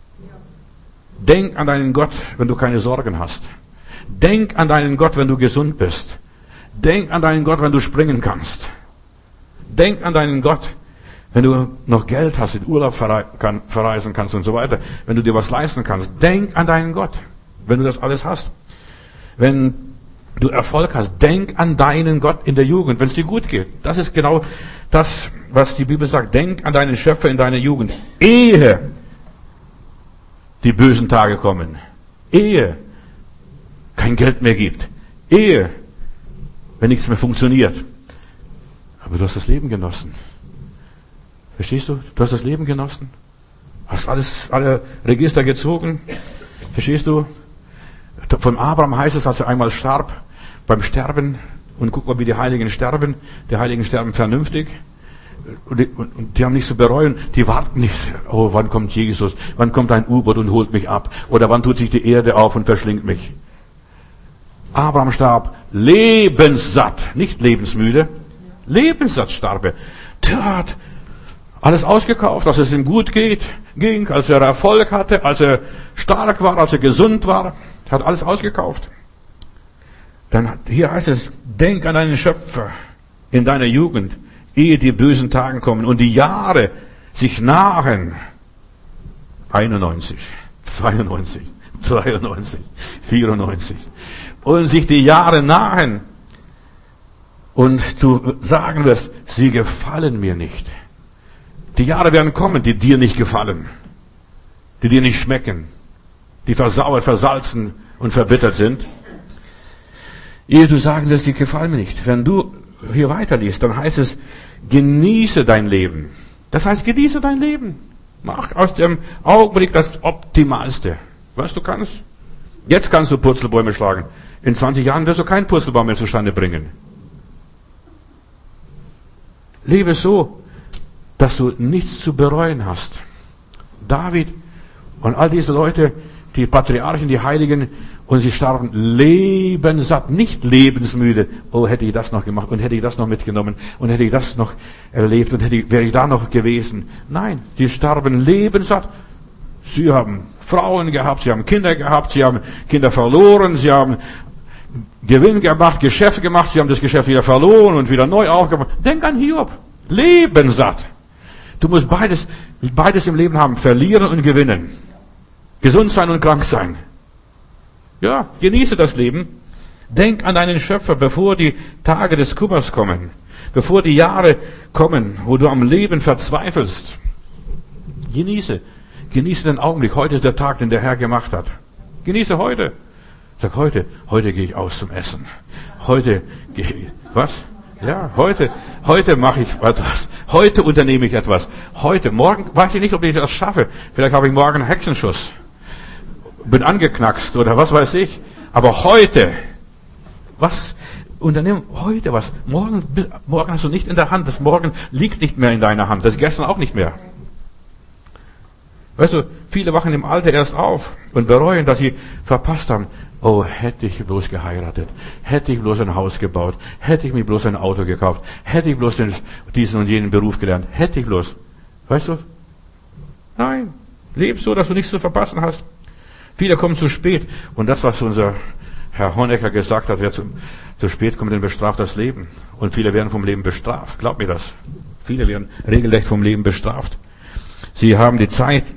Denk an deinen Gott, wenn du keine Sorgen hast. Denk an deinen Gott, wenn du gesund bist. Denk an deinen Gott, wenn du springen kannst. Denk an deinen Gott, wenn du noch Geld hast, in Urlaub verreisen kannst und so weiter, wenn du dir was leisten kannst. Denk an deinen Gott, wenn du das alles hast. Wenn du Erfolg hast, denk an deinen Gott in der Jugend, wenn es dir gut geht. Das ist genau das, was die Bibel sagt. Denk an deinen Schöpfer in deiner Jugend, ehe die bösen Tage kommen, ehe kein Geld mehr gibt, ehe, wenn nichts mehr funktioniert. Aber du hast das Leben genossen. Verstehst du? Du hast das Leben genossen. Hast alles, alle Register gezogen. Verstehst du? Von Abraham heißt es, als er einmal starb, beim Sterben, und guck mal, wie die Heiligen sterben. Die Heiligen sterben vernünftig. Und die, und, und die haben nichts zu bereuen. Die warten nicht, oh, wann kommt Jesus? Wann kommt ein U-Boot und holt mich ab? Oder wann tut sich die Erde auf und verschlingt mich? Abraham starb lebenssatt, nicht lebensmüde. Lebenssatt starb er. Der hat alles ausgekauft, dass es ihm gut geht, ging, als er Erfolg hatte, als er stark war, als er gesund war, hat alles ausgekauft. Dann, hier heißt es, denk an deinen Schöpfer in deiner Jugend, ehe die bösen Tage kommen und die Jahre sich nahen. einundneunzig, zweiundneunzig, zweiundneunzig, vierundneunzig. Und sich die Jahre nahen. Und du sagen wirst, sie gefallen mir nicht. Die Jahre werden kommen, die dir nicht gefallen, die dir nicht schmecken, die versauert, versalzen und verbittert sind. Ehe du sagen wirst, die gefallen mir nicht. Wenn du hier weiterliest, dann heißt es, genieße dein Leben. Das heißt, genieße dein Leben. Mach aus dem Augenblick das Optimalste, was du kannst. Jetzt kannst du Purzelbäume schlagen. In zwanzig Jahren wirst du keinen Purzelbaum mehr zustande bringen. Lebe so, dass du nichts zu bereuen hast. David und all diese Leute, die Patriarchen, die Heiligen, und sie starben lebenssatt, nicht lebensmüde. Oh, hätte ich das noch gemacht und hätte ich das noch mitgenommen und hätte ich das noch erlebt und hätte ich, wäre ich da noch gewesen. Nein, sie starben lebenssatt. Sie haben Frauen gehabt, sie haben Kinder gehabt, sie haben Kinder verloren, sie haben Gewinn gemacht, Geschäft gemacht, sie haben das Geschäft wieder verloren und wieder neu aufgebaut. Denk an Hiob. Lebenssatt. Du musst beides, beides im Leben haben. Verlieren und gewinnen. Gesund sein und krank sein. Ja, genieße das Leben. Denk an deinen Schöpfer, bevor die Tage des Kummers kommen. Bevor die Jahre kommen, wo du am Leben verzweifelst. Genieße. Genieße den Augenblick. Heute ist der Tag, den der Herr gemacht hat. Genieße heute. Sag heute, heute gehe ich aus zum Essen. Heute gehe ich, was? Ja, heute, heute mache ich etwas. Heute unternehme ich etwas. Heute, morgen, weiß ich nicht, ob ich das schaffe. Vielleicht habe ich morgen einen Hexenschuss. Bin angeknackst oder was weiß ich. Aber heute, was? Unternehmen heute was. Morgen, morgen hast du nicht in der Hand. Das Morgen liegt nicht mehr in deiner Hand. Das gestern auch nicht mehr. Weißt du, viele wachen im Alter erst auf und bereuen, dass sie verpasst haben. Oh, hätte ich bloß geheiratet, hätte ich bloß ein Haus gebaut, hätte ich mir bloß ein Auto gekauft, hätte ich bloß den, diesen und jenen Beruf gelernt, hätte ich bloß. Weißt du? Nein. Leb so, dass du nichts zu verpassen hast. Viele kommen zu spät. Und das, was unser Herr Honecker gesagt hat, wer zu, zu spät kommt, den bestraft das Leben. Und viele werden vom Leben bestraft. Glaub mir das. Viele werden regelrecht vom Leben bestraft. Sie haben die Zeit,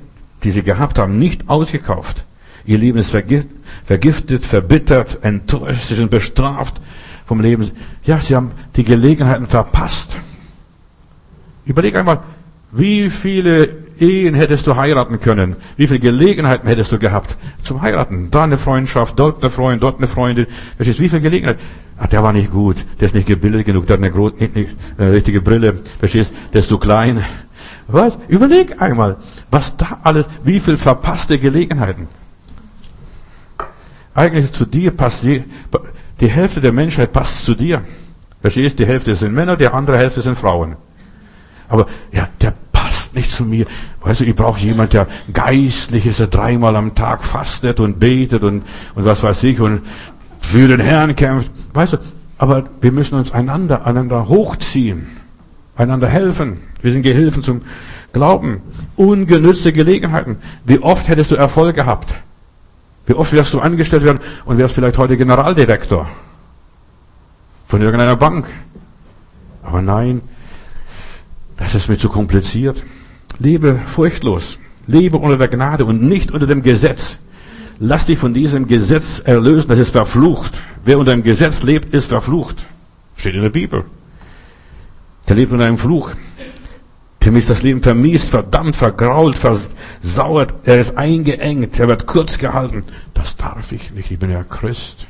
die sie gehabt haben, nicht ausgekauft. Ihr Leben ist vergiftet, verbittert, enttäuscht, sie sind bestraft vom Leben. Ja, sie haben die Gelegenheiten verpasst. Überleg einmal, wie viele Ehen hättest du heiraten können? Wie viele Gelegenheiten hättest du gehabt zum Heiraten? Da eine Freundschaft, dort eine Freundin, dort eine Freundin. Verstehst du, wie viele Gelegenheiten? Ach, der war nicht gut, der ist nicht gebildet genug, der hat eine, große, nicht, nicht, eine richtige Brille. Verstehst du, der ist zu klein. Was? Überleg einmal, was da alles, wie viele verpasste Gelegenheiten. Eigentlich zu dir passt die, die Hälfte der Menschheit passt zu dir. Verstehst du, die Hälfte sind Männer, die andere Hälfte sind Frauen. Aber, ja, der passt nicht zu mir. Weißt du, ich brauche jemand, der geistlich ist, der dreimal am Tag fastet und betet und, und was weiß ich und für den Herrn kämpft. Weißt du, aber wir müssen uns einander, einander hochziehen, einander helfen. Wir sind Gehilfen zum Glauben. Ungenützte Gelegenheiten. Wie oft hättest du Erfolg gehabt? Wie oft wirst du angestellt werden und wärst vielleicht heute Generaldirektor von irgendeiner Bank? Aber nein, das ist mir zu kompliziert. Lebe furchtlos. Lebe unter der Gnade und nicht unter dem Gesetz. Lass dich von diesem Gesetz erlösen, das ist verflucht. Wer unter dem Gesetz lebt, ist verflucht. Steht in der Bibel. Der lebt unter einem Fluch. Dem ist das Leben vermiest, verdammt, vergrault, versauert. Er ist eingeengt, er wird kurz gehalten. Das darf ich nicht, ich bin ja Christ.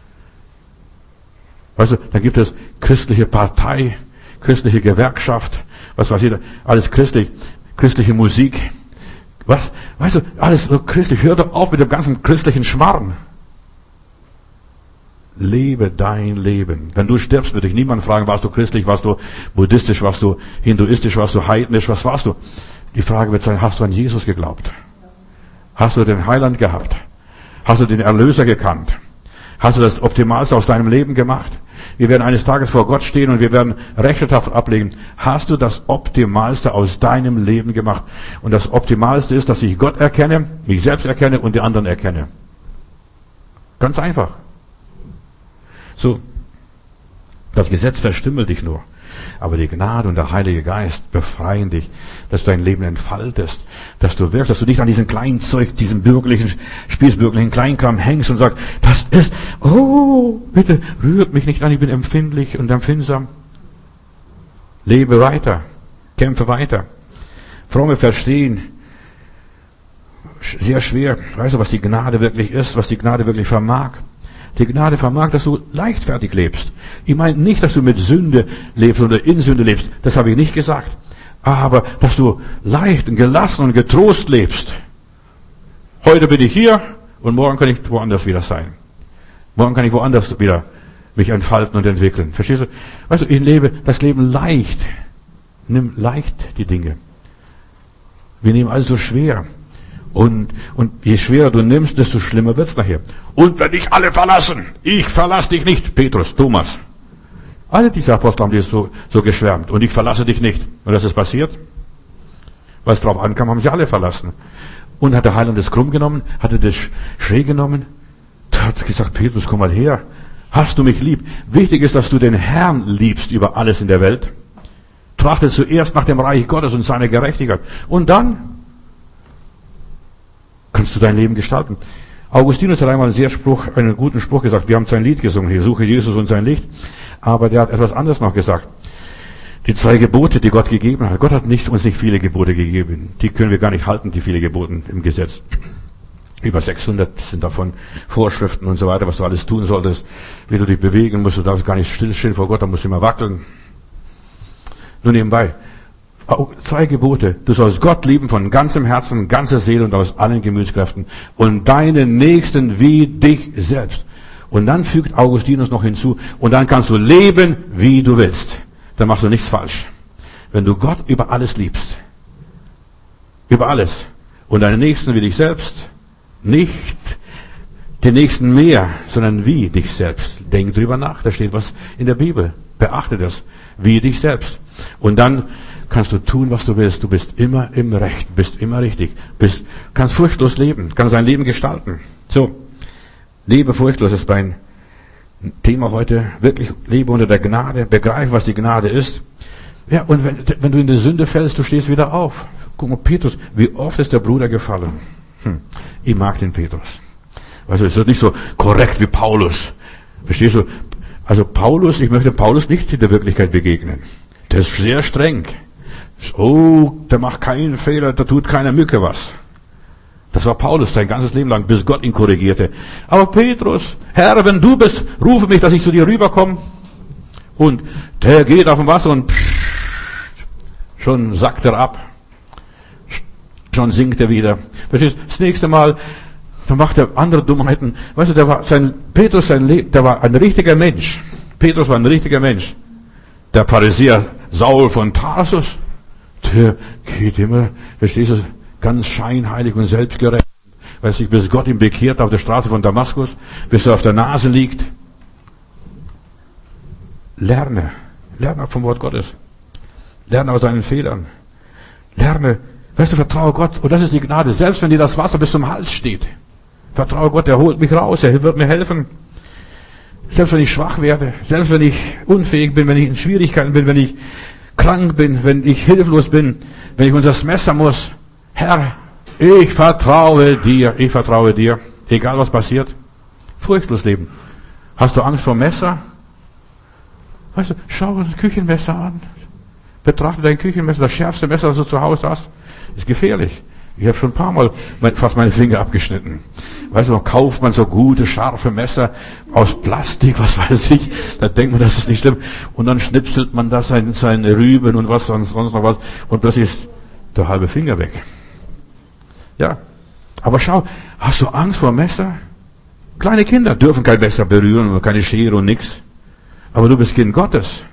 Weißt du, dann gibt es christliche Partei, christliche Gewerkschaft, was weiß ich, alles christlich, christliche Musik. Was? Weißt du, alles so christlich. Hör doch auf mit dem ganzen christlichen Schmarrn. Lebe dein Leben. Wenn du stirbst, wird dich niemand fragen, warst du christlich, warst du buddhistisch, warst du hinduistisch, warst du heidnisch, was warst du? Die Frage wird sein, hast du an Jesus geglaubt? Hast du den Heiland gehabt? Hast du den Erlöser gekannt? Hast du das Optimalste aus deinem Leben gemacht? Wir werden eines Tages vor Gott stehen und wir werden Rechenschaft ablegen. Hast du das Optimalste aus deinem Leben gemacht? Und das Optimalste ist, dass ich Gott erkenne, mich selbst erkenne und die anderen erkenne. Ganz einfach. So, das Gesetz verstümmelt dich nur. Aber die Gnade und der Heilige Geist befreien dich, dass du dein Leben entfaltest, dass du wirkst, dass du nicht an diesem kleinen Zeug, diesem bürgerlichen, spießbürgerlichen Kleinkram hängst und sagst, das ist, oh, bitte rührt mich nicht an, ich bin empfindlich und empfindsam. Lebe weiter, kämpfe weiter. Fromme verstehen, sehr schwer. Weißt du, was die Gnade wirklich ist, was die Gnade wirklich vermag? Die Gnade vermag, dass du leichtfertig lebst. Ich meine nicht, dass du mit Sünde lebst oder in Sünde lebst. Das habe ich nicht gesagt. Aber, dass du leicht und gelassen und getrost lebst. Heute bin ich hier und morgen kann ich woanders wieder sein. Morgen kann ich woanders wieder mich entfalten und entwickeln. Verstehst du? Weißt du, ich lebe das Leben leicht. Nimm leicht die Dinge. Wir nehmen alles so schwer. Und, und je schwerer du nimmst, desto schlimmer wird's nachher. Und wenn dich alle verlassen, ich verlasse dich nicht, Petrus, Thomas. Alle diese Apostel haben dir so, so geschwärmt. Und ich verlasse dich nicht. Und das ist passiert. Weil es drauf ankam, haben sie alle verlassen. Und hat der Heiland das krumm genommen, hat er das schräg genommen. Er hat gesagt, Petrus, komm mal her. Hast du mich lieb? Wichtig ist, dass du den Herrn liebst über alles in der Welt. Trachte zuerst nach dem Reich Gottes und seiner Gerechtigkeit. Und dann kannst du dein Leben gestalten. Augustinus hat einmal einen sehr Spruch, einen guten Spruch gesagt. Wir haben sein Lied gesungen, hier suche Jesus und sein Licht. Aber der hat etwas anderes noch gesagt. Die zwei Gebote, die Gott gegeben hat. Gott hat nicht, uns nicht viele Gebote gegeben. Die können wir gar nicht halten, die viele Gebote im Gesetz. Über sechshundert sind davon Vorschriften und so weiter, was du alles tun solltest. Wie du dich bewegen musst, du darfst gar nicht stillstehen vor Gott, da musst du immer wackeln. Nur nebenbei. Zwei Gebote. Du sollst Gott lieben von ganzem Herzen, ganzer Seele und aus allen Gemütskräften. Und deinen Nächsten wie dich selbst. Und dann fügt Augustinus noch hinzu, und dann kannst du leben, wie du willst. Dann machst du nichts falsch. Wenn du Gott über alles liebst. Über alles. Und deinen Nächsten wie dich selbst. Nicht den Nächsten mehr, sondern wie dich selbst. Denk drüber nach. Da steht was in der Bibel. Beachte das. Wie dich selbst. Und dann kannst du tun, was du willst. Du bist immer im Recht, bist immer richtig, bist, kannst furchtlos leben, kannst dein Leben gestalten. So, lebe furchtlos ist mein Thema heute. Wirklich lebe unter der Gnade, begreife, was die Gnade ist. Ja, und wenn, wenn du in die Sünde fällst, du stehst wieder auf. Guck mal, Petrus, wie oft ist der Bruder gefallen? Hm. Ich mag den Petrus. Also es ist nicht so korrekt wie Paulus. Verstehst du? Also Paulus, ich möchte Paulus nicht in der Wirklichkeit begegnen. Der ist sehr streng. Oh, der macht keinen Fehler, da tut keiner Mücke was. Das war Paulus sein ganzes Leben lang, bis Gott ihn korrigierte. Aber Petrus, Herr, wenn du bist, rufe mich, dass ich zu dir rüberkomme. Und der geht auf dem Wasser und pssst, schon sackt er ab. Schon sinkt er wieder. Verstehst du? Das nächste Mal, dann macht er andere Dummheiten. Weißt du, der war sein, Petrus, sein Le- der war ein richtiger Mensch. Petrus war ein richtiger Mensch. Der Pharisäer Saul von Tarsus, der geht immer, verstehst du, ganz scheinheilig und selbstgerecht. Weiß ich, bis Gott ihn bekehrt auf der Straße von Damaskus, bis er auf der Nase liegt. Lerne. Lerne vom Wort Gottes. Lerne aus seinen Fehlern. Lerne. Weißt du, vertraue Gott. Und das ist die Gnade. Selbst wenn dir das Wasser bis zum Hals steht. Vertraue Gott. Er holt mich raus. Er wird mir helfen. Selbst wenn ich schwach werde. Selbst wenn ich unfähig bin. Wenn ich in Schwierigkeiten bin. Wenn ich krank bin. Wenn ich hilflos bin. Wenn ich unter das Messer muss. Herr, ich vertraue dir. Ich vertraue dir. Egal was passiert. Furchtlos leben. Hast du Angst vor Messer? Weißt du, schau das Küchenmesser an. Betrachte dein Küchenmesser, das schärfste Messer, das du zu Hause hast. Ist gefährlich. Ich habe schon ein paar Mal fast meine Finger abgeschnitten. Weißt du, kauft man so gute, scharfe Messer aus Plastik, was weiß ich. Da denkt man, das ist nicht schlimm. Und dann schnipselt man da seine, seine Rüben und was sonst, sonst noch was. Und plötzlich ist der halbe Finger weg. Ja. Aber schau, hast du Angst vor Messer? Kleine Kinder dürfen kein Messer berühren und keine Schere und nichts. Aber du bist Kind Gottes.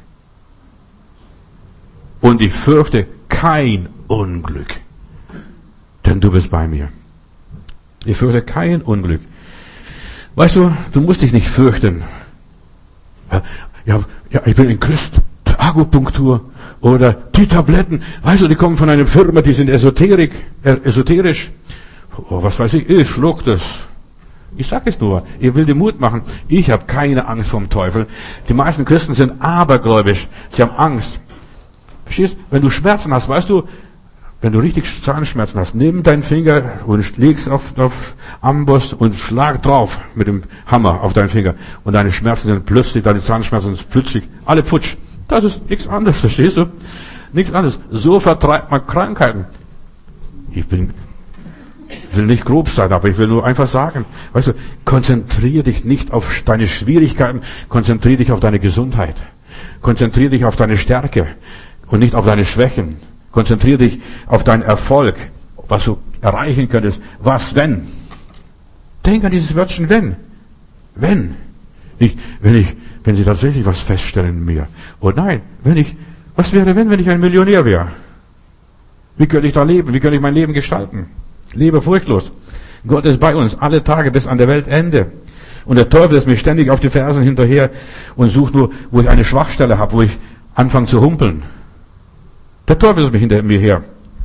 Und ich fürchte kein Unglück. Denn du bist bei mir. Ich fürchte kein Unglück. Weißt du, du musst dich nicht fürchten. Ja, ja, ja ich bin ein Christ. Akupunktur oder die Tabletten. Weißt du, die kommen von einer Firma, die sind esoterik, äh, esoterisch. Oh, was weiß ich, ich schluck das. Ich sage es nur, ich will dir Mut machen. Ich habe keine Angst vom Teufel. Die meisten Christen sind abergläubisch. Sie haben Angst. Verstehst? Wenn du Schmerzen hast, weißt du, wenn du richtig Zahnschmerzen hast, nimm deinen Finger und legst auf, auf Amboss und schlag drauf mit dem Hammer auf deinen Finger. Und deine Schmerzen sind plötzlich, deine Zahnschmerzen sind plötzlich alle futsch. Das ist nichts anderes, verstehst du? Nichts anderes. So vertreibt man Krankheiten. Ich bin will nicht grob sein, aber ich will nur einfach sagen, weißt du, konzentriere dich nicht auf deine Schwierigkeiten, konzentriere dich auf deine Gesundheit. Konzentriere dich auf deine Stärke und nicht auf deine Schwächen. Konzentriere dich auf deinen Erfolg, was du erreichen könntest. Was, wenn? Denk an dieses Wörtchen, wenn. Wenn. Nicht, wenn ich, wenn sie tatsächlich was feststellen in mir. Oh nein, wenn ich, was wäre wenn, wenn ich ein Millionär wäre? Wie könnte ich da leben? Wie könnte ich mein Leben gestalten? Lebe furchtlos. Gott ist bei uns alle Tage bis an der Weltende. Und der Teufel ist mir ständig auf die Fersen hinterher und sucht nur, wo ich eine Schwachstelle habe, wo ich anfange zu humpeln. Der Teufel ist mir hinter mir her.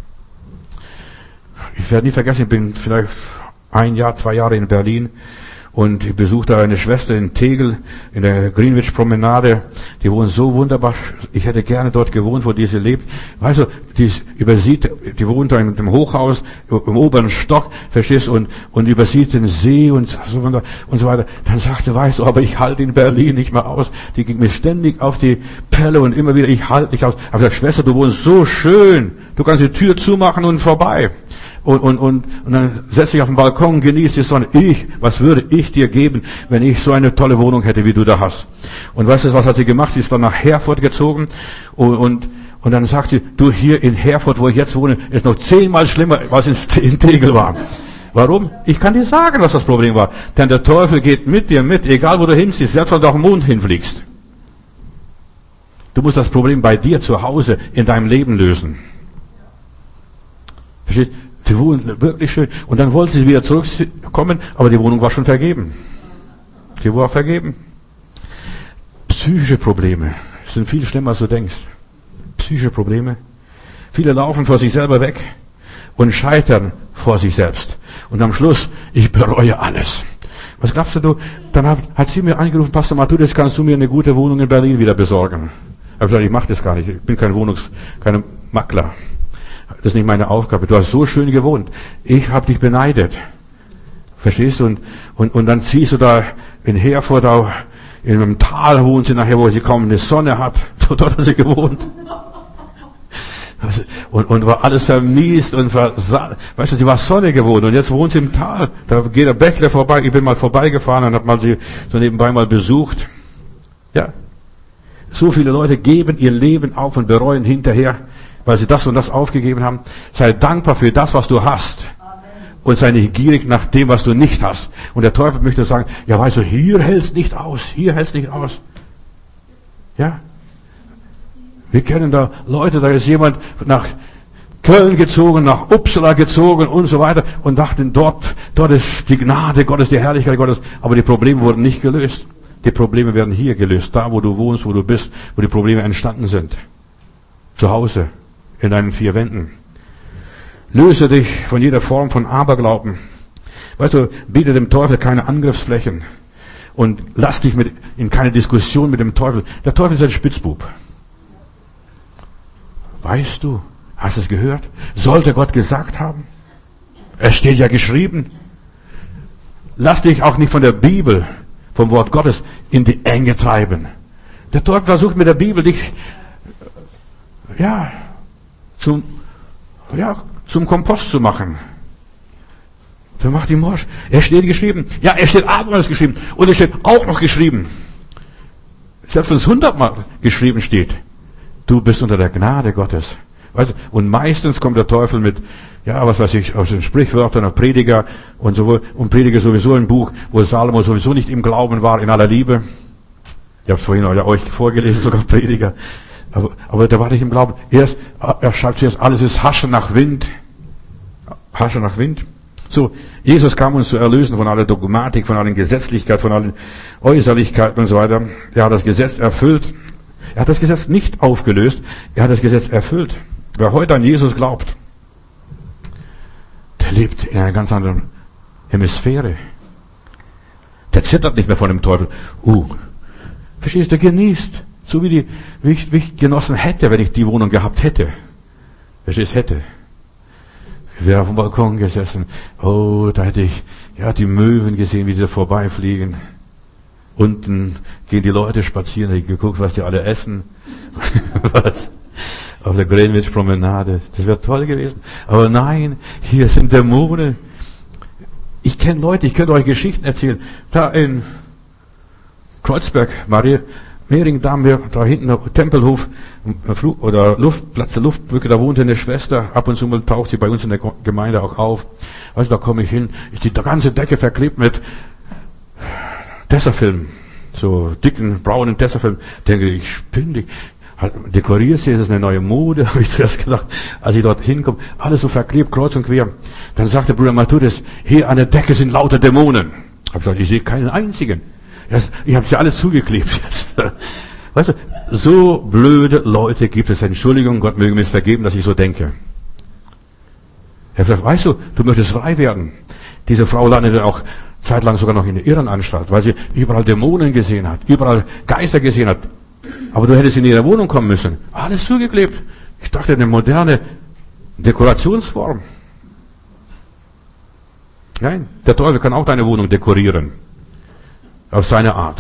Ich werde nie vergessen, ich bin vielleicht ein Jahr, zwei Jahre in Berlin und ich besuchte eine Schwester in Tegel, in der Greenwich-Promenade. Die wohnt so wunderbar. Ich hätte gerne dort gewohnt, wo diese lebt. Weißt du, die übersieht, die wohnt da in dem Hochhaus, im oberen Stock, verstehst du, und, und übersieht den See und so, und so weiter. Dann sagte, weißt du, aber ich halte in Berlin nicht mehr aus. Die ging mir ständig auf die Pelle und immer wieder, ich halte nicht aus. Aber ich sagte, Schwester, du wohnst so schön. Du kannst die Tür zumachen und vorbei. Und, und, und, und dann setz dich auf den Balkon, genieß die Sonne. Ich, was würde ich dir geben, wenn ich so eine tolle Wohnung hätte, wie du da hast? Und weißt du, was hat sie gemacht? Sie ist dann nach Herford gezogen und, und, und dann sagt sie, du, hier in Herford, wo ich jetzt wohne, ist noch zehnmal schlimmer, als in Tegel war. Warum? Ich kann dir sagen, was das Problem war. Denn der Teufel geht mit dir mit, egal wo du hinziehst, selbst wenn du auf den Mond hinfliegst. Du musst das Problem bei dir zu Hause in deinem Leben lösen. Verstehst? Die wohnen wirklich schön. Und dann wollte sie wieder zurückkommen, aber die Wohnung war schon vergeben. Die war vergeben. Psychische Probleme sind viel schlimmer, als du denkst. Psychische Probleme. Viele laufen vor sich selber weg und scheitern vor sich selbst. Und am Schluss, ich bereue alles. Was glaubst du? Dann hat, hat sie mir angerufen, Pastor Matthäus, kannst du mir eine gute Wohnung in Berlin wieder besorgen? Ich habe gesagt, ich mache das gar nicht. Ich bin kein Wohnungs-, kein Makler. das ist nicht meine Aufgabe. Du hast so schön gewohnt. Ich habe dich beneidet. Verstehst du? Und, und, und dann ziehst du da in Herford, da in einem Tal wohnt sie nachher, wo sie kaum eine Sonne hat. Dort hat sie gewohnt. Und, und war alles vermiest und versa weißt du, sie war Sonne gewohnt und jetzt wohnt sie im Tal. Da geht der Bächler vorbei. Ich bin mal vorbeigefahren und habe mal sie so nebenbei mal besucht. Ja. So viele Leute geben ihr Leben auf und bereuen hinterher, weil sie das und das aufgegeben haben. Sei dankbar für das, was du hast. Und sei nicht gierig nach dem, was du nicht hast. Und der Teufel möchte sagen, ja, weißt du, hier hält's nicht aus, hier hält's nicht aus. Ja. Wir kennen da Leute, da ist jemand nach Köln gezogen, nach Uppsala gezogen und so weiter und dachten, dort, dort ist die Gnade Gottes, die Herrlichkeit Gottes. Aber die Probleme wurden nicht gelöst. Die Probleme werden hier gelöst, da wo du wohnst, wo du bist, wo die Probleme entstanden sind. Zu Hause, in deinen vier Wänden. Löse dich von jeder Form von Aberglauben. Weißt du, biete dem Teufel keine Angriffsflächen und lass dich mit, in keine Diskussion mit dem Teufel. Der Teufel ist ein Spitzbub. Weißt du, hast du es gehört? Sollte Gott gesagt haben? Es steht ja geschrieben. Lass dich auch nicht von der Bibel, vom Wort Gottes, in die Enge treiben. Der Teufel versucht mit der Bibel dich, ja, zum, ja, zum Kompost zu machen. Der macht die Morsch. Er steht geschrieben. Ja, er steht abermals geschrieben. Und es steht auch noch geschrieben. Selbst wenn es hundertmal geschrieben steht. Du bist unter der Gnade Gottes. Weißt du? Und meistens kommt der Teufel mit, ja, was weiß ich, aus den Sprichwörtern, auf Prediger und so, und Prediger sowieso ein Buch, wo Salomo sowieso nicht im Glauben war, in aller Liebe. Ich habe es vorhin euch vorgelesen, sogar Prediger. Aber, aber der war nicht im Glauben. Erst, er schreibt zuerst, alles ist Haschen nach Wind. Haschen nach Wind. So, Jesus kam uns zu erlösen von aller Dogmatik, von allen Gesetzlichkeit, von allen Äußerlichkeiten und so weiter. Er hat das Gesetz erfüllt. Er hat das Gesetz nicht aufgelöst, er hat das Gesetz erfüllt. Wer heute an Jesus glaubt, der lebt in einer ganz anderen Hemisphäre. Der zittert nicht mehr von dem Teufel. Uh, verstehst du, genießt, so wie, die, wie, ich, wie ich genossen hätte, wenn ich die Wohnung gehabt hätte. Verstehst, hätte. Ich wäre auf dem Balkon gesessen. Oh, da hätte ich ja die Möwen gesehen, wie sie vorbeifliegen. Unten gehen die Leute spazieren, ich habe geguckt, was die alle essen. Was? Auf der Greenwich Promenade. Das wäre toll gewesen. Aber nein, hier sind Dämonen. Ich kenne Leute, ich könnte euch Geschichten erzählen. Da in Kreuzberg, Maria, Mehring, da haben wir, da hinten der Tempelhof, oder Luft, Platz der Luftbrücke, da wohnte eine Schwester. Ab und zu mal taucht sie bei uns in der Gemeinde auch auf. Weißt du, da komme ich hin, ist die ganze Decke verklebt mit Tesafilm, so dicken, braunen Tesafilm. Denke ich, spinne dich. Dekoriert sie, ist das eine neue Mode, habe ich zuerst gedacht, als ich dort hinkomme. Alles so verklebt, kreuz und quer. Dann sagte Bruder Matthäus, hier an der Decke sind lauter Dämonen. Hab ich gesagt, ich sehe keinen einzigen. Ich habe sie alle zugeklebt jetzt. Weißt du, so blöde Leute gibt es. Entschuldigung, Gott möge mir es vergeben, dass ich so denke. Ich habe gesagt, weißt du, du möchtest frei werden. Diese Frau landete auch zeitlang sogar noch in der Irrenanstalt, weil sie überall Dämonen gesehen hat, überall Geister gesehen hat. Aber du hättest in ihre Wohnung kommen müssen. Alles zugeklebt. Ich dachte, eine moderne Dekorationsform. Nein, der Teufel kann auch deine Wohnung dekorieren. Auf seine Art.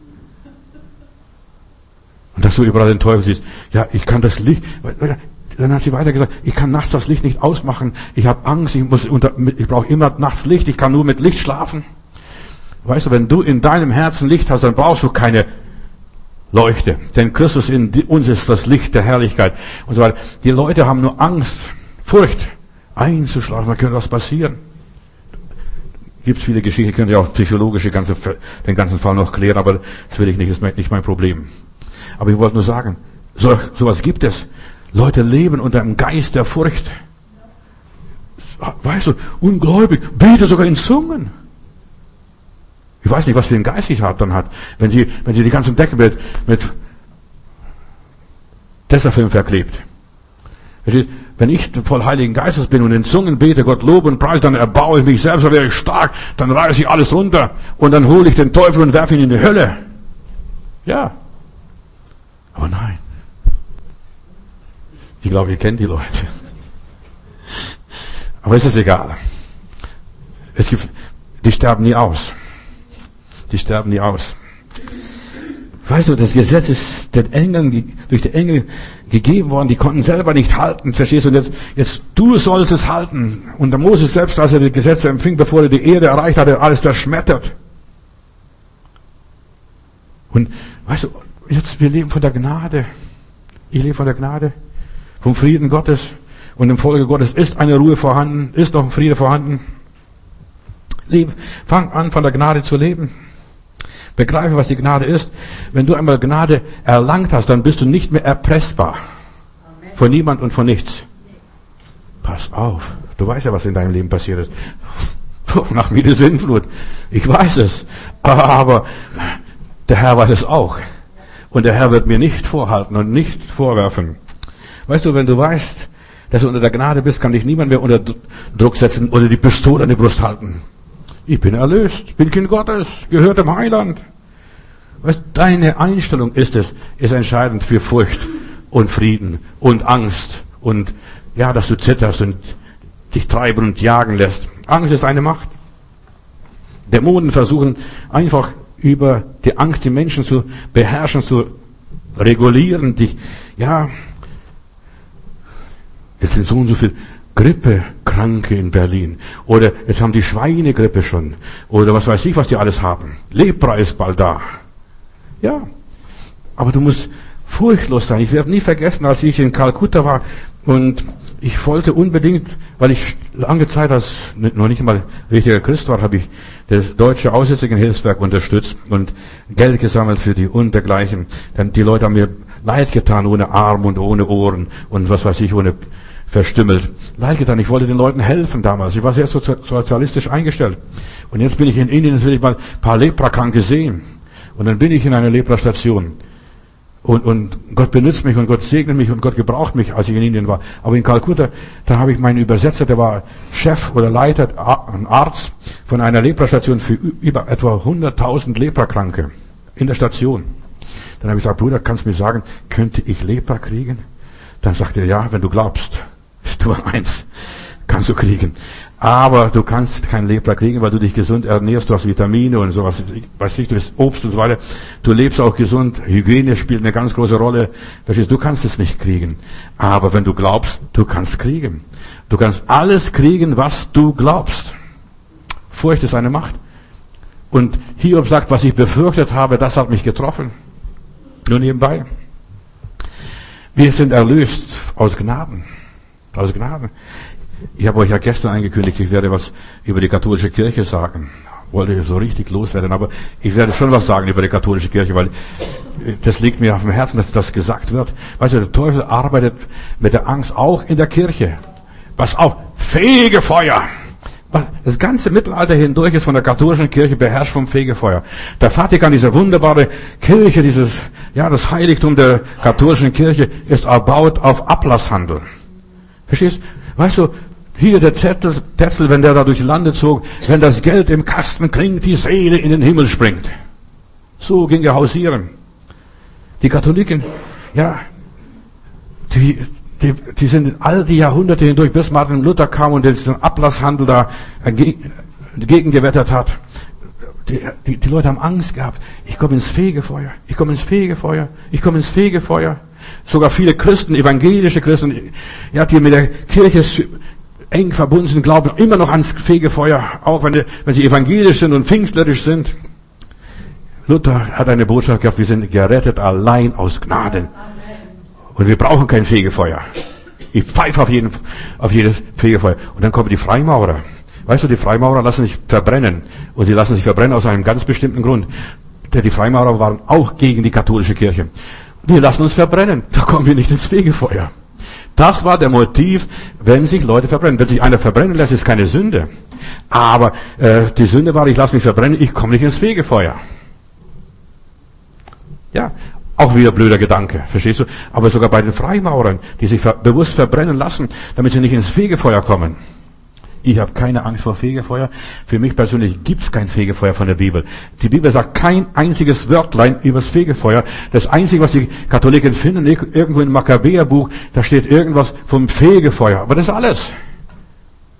Und dass du überall den Teufel siehst. Ja, ich kann das Licht... Dann hat sie weiter gesagt, ich kann nachts das Licht nicht ausmachen. Ich habe Angst, ich, muss unter, ich brauche immer nachts Licht. Ich kann nur mit Licht schlafen. Weißt du, wenn du in deinem Herzen Licht hast, dann brauchst du keine Leuchte. Denn Christus in uns ist das Licht der Herrlichkeit. Und so weiter. Die Leute haben nur Angst, Furcht, einzuschlafen. Da könnte was passieren. Gibt es viele Geschichten, ich könnte ja auch psychologische ganze, den ganzen Fall noch klären, aber das will ich nicht, das ist nicht mein Problem. Aber ich wollte nur sagen, so, sowas gibt es. Leute leben unter einem Geist der Furcht. Weißt du, ungläubig, bete sogar in Zungen. Ich weiß nicht, was für einen Geist ich dann hat, wenn sie, wenn sie die ganzen Decke mit, mit Tesafilm verklebt. Wenn ich voll Heiligen Geistes bin und in Zungen bete, Gott lobe und preise, dann erbaue ich mich selbst, dann werde ich stark, dann reiße ich alles runter und dann hole ich den Teufel und werfe ihn in die Hölle. Ja. Aber nein. Ich glaube, ihr kennt die Leute. Aber es ist egal. Es gibt, die sterben nie aus. Die sterben nie aus. Weißt du, das Gesetz ist den Engeln, durch die Engel gegeben worden, die konnten selber nicht halten, verstehst du? Und jetzt, jetzt, du sollst es halten. Und der Moses selbst, als er die Gesetze empfing, bevor er die Erde erreicht hatte, alles zerschmettert. Und, weißt du, jetzt, wir leben von der Gnade. Ich lebe von der Gnade, vom Frieden Gottes. Und im Folge Gottes ist eine Ruhe vorhanden, ist noch ein Friede vorhanden. Lieb, fang an, von der Gnade zu leben. Begreife, was die Gnade ist. Wenn du einmal Gnade erlangt hast, dann bist du nicht mehr erpressbar. Amen. Von niemand und von nichts. Pass auf. Du weißt ja, was in deinem Leben passiert ist. Nach mir die Sintflut. Ich weiß es. Aber der Herr weiß es auch. Und der Herr wird mir nicht vorhalten und nicht vorwerfen. Weißt du, wenn du weißt, dass du unter der Gnade bist, kann dich niemand mehr unter Druck setzen oder die Pistole an die Brust halten. Ich bin erlöst, bin Kind Gottes, gehört dem Heiland. Weißt, deine Einstellung ist es, ist entscheidend für Furcht und Frieden und Angst und ja, dass du zitterst und dich treiben und jagen lässt. Angst ist eine Macht. Dämonen versuchen einfach über die Angst die Menschen zu beherrschen, zu regulieren, dich, ja, jetzt sind so und so viele Grippekranke in Berlin. Oder jetzt haben die Schweinegrippe schon. Oder was weiß ich, was die alles haben. Lepra ist bald da. Ja. Aber du musst furchtlos sein. Ich werde nie vergessen, als ich in Kalkutta war und ich wollte unbedingt, weil ich lange Zeit als noch nicht mal richtiger Christ war, habe ich das Deutsche Aussätzigenhilfswerk unterstützt und Geld gesammelt für die und dergleichen. Denn die Leute haben mir leid getan, ohne Arm und ohne Ohren und was weiß ich, ohne verstümmelt. Leid getan. Ich wollte den Leuten helfen damals. Ich war sehr sozialistisch eingestellt. Und jetzt bin ich in Indien, jetzt will ich mal ein paar Leprakranke sehen. Und dann bin ich in einer Leprastation. Und, und Gott benutzt mich und Gott segnet mich und Gott gebraucht mich, als ich in Indien war. Aber in Kalkutta, da habe ich meinen Übersetzer, der war Chef oder Leiter, ein Arzt von einer Leprastation für über etwa hunderttausend Leprakranke in der Station. Dann habe ich gesagt, Bruder, kannst du mir sagen, könnte ich Lepra kriegen? Dann sagt er, ja, wenn du glaubst. Nummer eins, kannst du kriegen. Aber du kannst kein Lepra kriegen, weil du dich gesund ernährst, du hast Vitamine und sowas, weiß ich, du isst Obst und so weiter. Du lebst auch gesund, Hygiene spielt eine ganz große Rolle. Verstehst du, du kannst es nicht kriegen. Aber wenn du glaubst, du kannst kriegen. Du kannst alles kriegen, was du glaubst. Furcht ist eine Macht. Und Hiob sagt, was ich befürchtet habe, das hat mich getroffen. Nur nebenbei. Wir sind erlöst aus Gnaden. Aus Gnaden. Ich habe euch ja gestern angekündigt, ich werde was über die katholische Kirche sagen. Wollte so richtig loswerden, aber ich werde schon was sagen über die katholische Kirche, weil das liegt mir auf dem Herzen, dass das gesagt wird. Weißt du, der Teufel arbeitet mit der Angst auch in der Kirche. Pass auf, Fegefeuer. Das ganze Mittelalter hindurch ist von der katholischen Kirche beherrscht vom Fegefeuer. Der Vatikan, diese wunderbare Kirche, dieses, ja, das Heiligtum der katholischen Kirche ist erbaut auf Ablasshandel. Verstehst? Weißt du, hier der Zettel, Tetzel, wenn der da durch die Lande zog, wenn das Geld im Kasten klingt, die Seele in den Himmel springt. So ging er hausieren. Die Katholiken, ja, die, die, die sind all die Jahrhunderte hindurch, bis Martin Luther kam und diesen Ablasshandel da gegengewettert hat. Die, die, die Leute haben Angst gehabt. Ich komme ins Fegefeuer. Ich komme ins Fegefeuer. Ich komme ins Fegefeuer. Sogar viele Christen, evangelische Christen, ja, die mit der Kirche eng verbunden sind, glauben immer noch ans Fegefeuer, auch wenn, die, wenn sie evangelisch sind und pfingstlerisch sind. Luther hat eine Botschaft gehabt, wir sind gerettet allein aus Gnaden. Und wir brauchen kein Fegefeuer. Ich pfeife auf jeden, auf jedes Fegefeuer. Und dann kommen die Freimaurer. Weißt du, die Freimaurer lassen sich verbrennen. Und sie lassen sich verbrennen aus einem ganz bestimmten Grund. Denn die Freimaurer waren auch gegen die katholische Kirche. Wir lassen uns verbrennen. Da kommen wir nicht ins Fegefeuer. Das war der Motiv, wenn sich Leute verbrennen. Wenn sich einer verbrennen lässt, ist keine Sünde. Aber äh, die Sünde war, ich lasse mich verbrennen, ich komme nicht ins Fegefeuer. Ja, auch wieder blöder Gedanke, verstehst du? Aber sogar bei den Freimaurern, die sich ver- bewusst verbrennen lassen, damit sie nicht ins Fegefeuer kommen. Ich habe keine Angst vor Fegefeuer. Für mich persönlich gibt's kein Fegefeuer von der Bibel. Die Bibel sagt kein einziges Wörtlein übers Fegefeuer. Das Einzige, was die Katholiken finden, irgendwo im Makkabäerbuch, da steht irgendwas vom Fegefeuer. Aber das ist alles.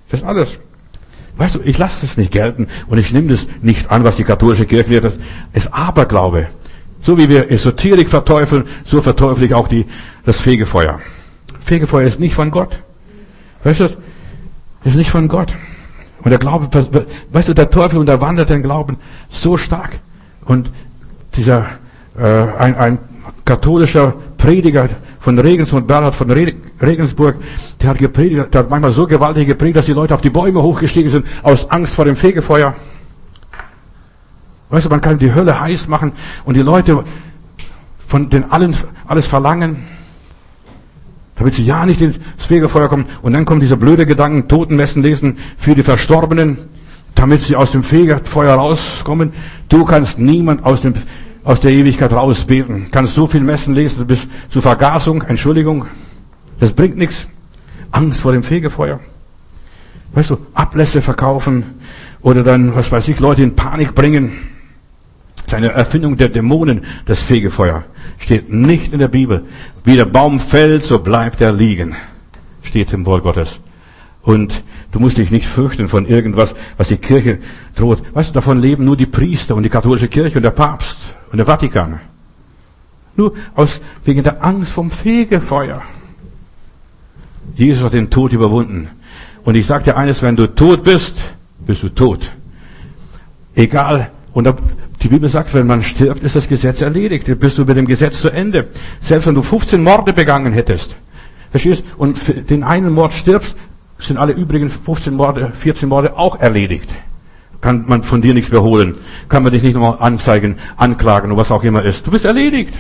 Das ist alles. Weißt du, ich lasse das nicht gelten und ich nehme das nicht an, was die katholische Kirche lehrt. Das ist Aberglaube. So wie wir Esoterik verteufeln, so verteufle ich auch die, das Fegefeuer. Fegefeuer ist nicht von Gott. Weißt du das? Ist nicht von Gott. Und der Glaube, weißt du, der Teufel unterwandert den Glauben so stark. Und dieser, äh, ein, ein katholischer Prediger von Regensburg, Bernhard von Regensburg, der hat gepredigt, der hat manchmal so gewaltig gepredigt, dass die Leute auf die Bäume hochgestiegen sind, aus Angst vor dem Fegefeuer. Weißt du, man kann die Hölle heiß machen und die Leute von den allen alles verlangen, damit sie ja nicht ins Fegefeuer kommen. Und dann kommen diese blöde Gedanken, Totenmessen lesen für die Verstorbenen, damit sie aus dem Fegefeuer rauskommen. Du kannst niemand aus dem aus der Ewigkeit rausbeten. Kannst so viel Messen lesen bis zur Vergasung, Entschuldigung. Das bringt nichts. Angst vor dem Fegefeuer. Weißt du, Ablässe verkaufen oder dann, was weiß ich, Leute in Panik bringen. Das ist eine Erfindung der Dämonen, das Fegefeuer. Steht nicht in der Bibel. Wie der Baum fällt, so bleibt er liegen. Steht im Wort Gottes. Und du musst dich nicht fürchten von irgendwas, was die Kirche droht. Weißt du, davon leben nur die Priester und die katholische Kirche und der Papst und der Vatikan. Nur aus, wegen der Angst vom Fegefeuer. Jesus hat den Tod überwunden. Und ich sage dir eines, wenn du tot bist, bist du tot. Egal. Und die Bibel sagt, wenn man stirbt, ist das Gesetz erledigt. Dann bist du mit dem Gesetz zu Ende. Selbst wenn du fünfzehn Morde begangen hättest. Verstehst? Und für den einen Mord stirbst, sind alle übrigen fünfzehn Morde, vierzehn Morde auch erledigt. Kann man von dir nichts mehr holen. Kann man dich nicht nochmal anzeigen, anklagen oder was auch immer ist. Du bist erledigt.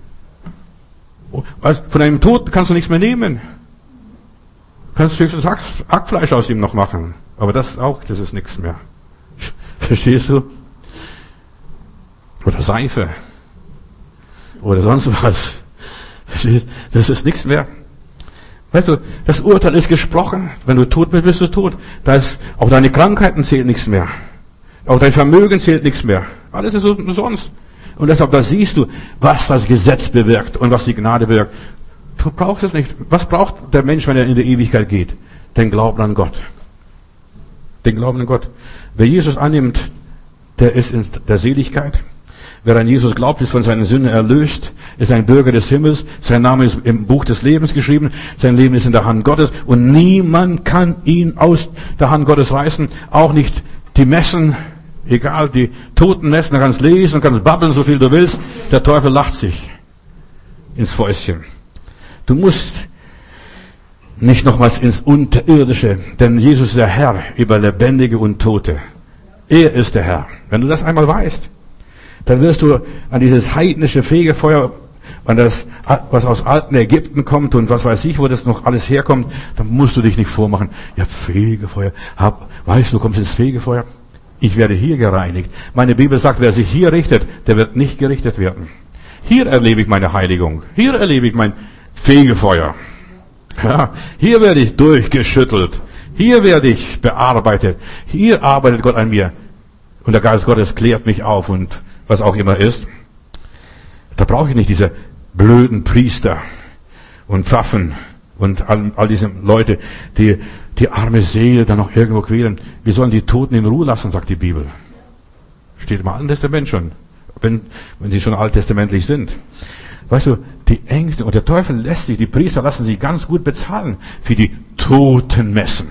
Von einem Toten kannst du nichts mehr nehmen. Du kannst höchstens Hackfleisch aus ihm noch machen. Aber das auch, das ist nichts mehr. Verstehst du? Oder Seife. Oder sonst was. Verstehst du? Das ist nichts mehr. Weißt du, das Urteil ist gesprochen. Wenn du tot bist, bist du tot. Da ist, auch deine Krankheiten zählen nichts mehr. Auch dein Vermögen zählt nichts mehr. Alles ist umsonst. Und deshalb, da siehst du, was das Gesetz bewirkt und was die Gnade bewirkt. Du brauchst es nicht. Was braucht der Mensch, wenn er in die Ewigkeit geht? Den Glauben an Gott. Den Glauben an Gott. Wer Jesus annimmt, der ist in der Seligkeit. Wer an Jesus glaubt, ist von seinen Sünden erlöst, ist ein Bürger des Himmels, sein Name ist im Buch des Lebens geschrieben, sein Leben ist in der Hand Gottes und niemand kann ihn aus der Hand Gottes reißen, auch nicht die Messen, egal, die toten Messen, da kannst lesen und kannst babbeln, so viel du willst, der Teufel lacht sich ins Fäustchen. Du musst nicht nochmals ins Unterirdische, denn Jesus ist der Herr über Lebendige und Tote. Er ist der Herr. Wenn du das einmal weißt, dann wirst du an dieses heidnische Fegefeuer, an das, was aus alten Ägypten kommt und was weiß ich, wo das noch alles herkommt, dann musst du dich nicht vormachen. Ja, Fegefeuer, hab, weißt du, du kommst ins Fegefeuer? Ich werde hier gereinigt. Meine Bibel sagt, wer sich hier richtet, der wird nicht gerichtet werden. Hier erlebe ich meine Heiligung. Hier erlebe ich mein Fegefeuer. Ja, hier werde ich durchgeschüttelt. Hier werde ich bearbeitet. Hier arbeitet Gott an mir. Und der Geist Gottes klärt mich auf und was auch immer ist. Da brauche ich nicht diese blöden Priester und Pfaffen und all, all diese Leute, die die arme Seele dann noch irgendwo quälen. Wir sollen die Toten in Ruhe lassen, sagt die Bibel. Steht im Alten Testament schon, wenn, wenn sie schon alttestamentlich sind. Weißt du, die Ängste und der Teufel lässt sich, die Priester lassen sich ganz gut bezahlen für die Totenmessen.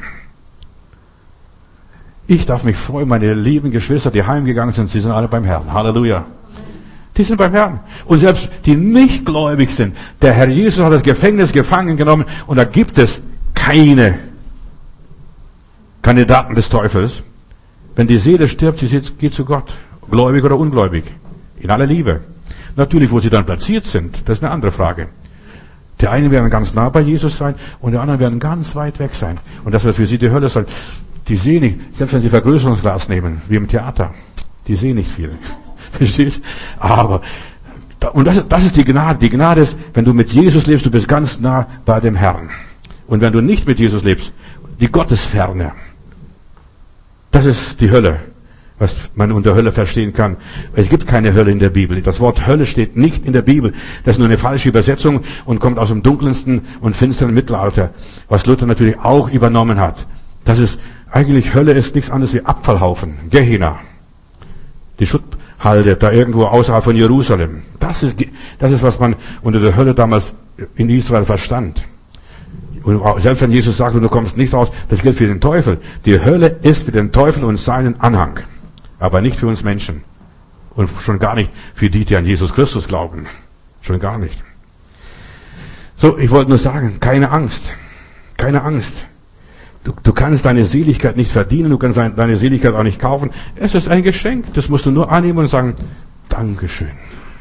Ich darf mich freuen, meine lieben Geschwister, die heimgegangen sind, sie sind alle beim Herrn. Halleluja. Die sind beim Herrn. Und selbst die nicht gläubig sind, der Herr Jesus hat das Gefängnis gefangen genommen und da gibt es keine Kandidaten des Teufels. Wenn die Seele stirbt, sie geht zu Gott. Gläubig oder ungläubig. In aller Liebe. Natürlich, wo sie dann platziert sind, das ist eine andere Frage. Die einen werden ganz nah bei Jesus sein und die anderen werden ganz weit weg sein. Und das wird für sie die Hölle sein. Die sehen nicht, selbst wenn sie Vergrößerungsglas nehmen, wie im Theater, die sehen nicht viel. Verstehst? Aber, und das, das ist die Gnade. Die Gnade ist, wenn du mit Jesus lebst, du bist ganz nah bei dem Herrn. Und wenn du nicht mit Jesus lebst, die Gottesferne, das ist die Hölle, was man unter Hölle verstehen kann. Es gibt keine Hölle in der Bibel. Das Wort Hölle steht nicht in der Bibel. Das ist nur eine falsche Übersetzung und kommt aus dem dunkelsten und finsteren Mittelalter, was Luther natürlich auch übernommen hat. Das ist, eigentlich Hölle ist nichts anderes wie Abfallhaufen. Gehenna. Die Schutthalde da irgendwo außerhalb von Jerusalem. Das ist, das ist, was man unter der Hölle damals in Israel verstand. Und selbst wenn Jesus sagt, du kommst nicht raus, das gilt für den Teufel. Die Hölle ist für den Teufel und seinen Anhang. Aber nicht für uns Menschen. Und schon gar nicht für die, die an Jesus Christus glauben. Schon gar nicht. So, ich wollte nur sagen, keine Angst. Keine Angst. Du, du kannst deine Seligkeit nicht verdienen, du kannst deine Seligkeit auch nicht kaufen. Es ist ein Geschenk, das musst du nur annehmen und sagen, Dankeschön.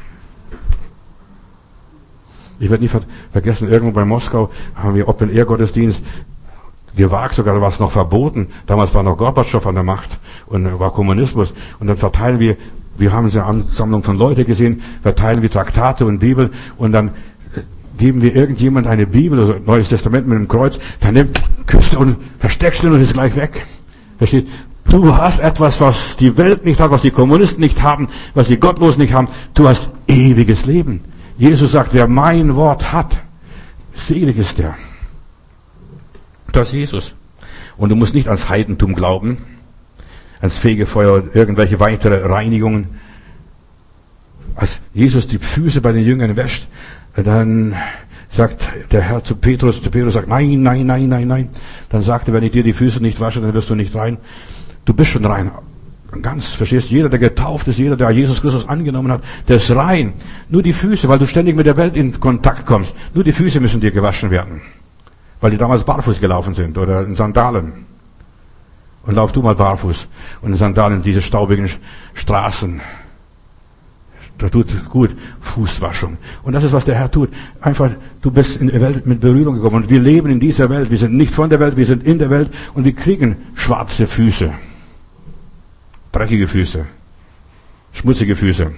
Ich werde nie ver- vergessen, irgendwo bei Moskau haben wir Open-Air-Gottesdienst gewagt, sogar war es noch verboten. Damals war noch Gorbatschow an der Macht und war Kommunismus. Und dann verteilen wir, wir haben eine Ansammlung von Leuten gesehen, verteilen wir Traktate und Bibel und dann geben wir irgendjemand eine Bibel, also Neues Testament mit einem Kreuz, dann nimmt, küsst und versteckst ihn und ist gleich weg. Versteht? Du hast etwas, was die Welt nicht hat, was die Kommunisten nicht haben, was die Gottlosen nicht haben. Du hast ewiges Leben. Jesus sagt, wer mein Wort hat, selig ist der. Das ist Jesus. Und du musst nicht ans Heidentum glauben, ans Fegefeuer und irgendwelche weitere Reinigungen. Als Jesus die Füße bei den Jüngern wäscht, dann sagt der Herr zu Petrus, der Petrus sagt, nein, nein, nein, nein, nein. Dann sagt er, wenn ich dir die Füße nicht wasche, dann wirst du nicht rein. Du bist schon rein. Ganz, verstehst du? Jeder, der getauft ist, jeder, der Jesus Christus angenommen hat, der ist rein. Nur die Füße, weil du ständig mit der Welt in Kontakt kommst. Nur die Füße müssen dir gewaschen werden. Weil die damals barfuß gelaufen sind oder in Sandalen. Und lauf du mal barfuß und in Sandalen diese staubigen Straßen. Da tut gut Fußwaschung. Und das ist, was der Herr tut. Einfach, du bist in der Welt mit Berührung gekommen. Und wir leben in dieser Welt. Wir sind nicht von der Welt, wir sind in der Welt. Und wir kriegen schwarze Füße. Dreckige Füße. Schmutzige Füße.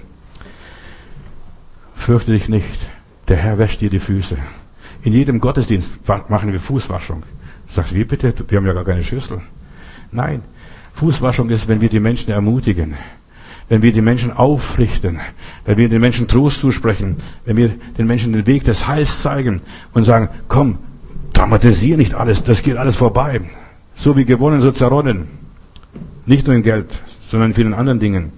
Fürchte dich nicht. Der Herr wäscht dir die Füße. In jedem Gottesdienst machen wir Fußwaschung. Du sagst, wie bitte? Wir haben ja gar keine Schüssel. Nein. Fußwaschung ist, wenn wir die Menschen ermutigen. Wenn wir die Menschen aufrichten, wenn wir den Menschen Trost zusprechen, wenn wir den Menschen den Weg des Heils zeigen und sagen, komm, dramatisier nicht alles, das geht alles vorbei. So wie gewonnen, so zerronnen. Nicht nur in Geld, sondern in vielen anderen Dingen.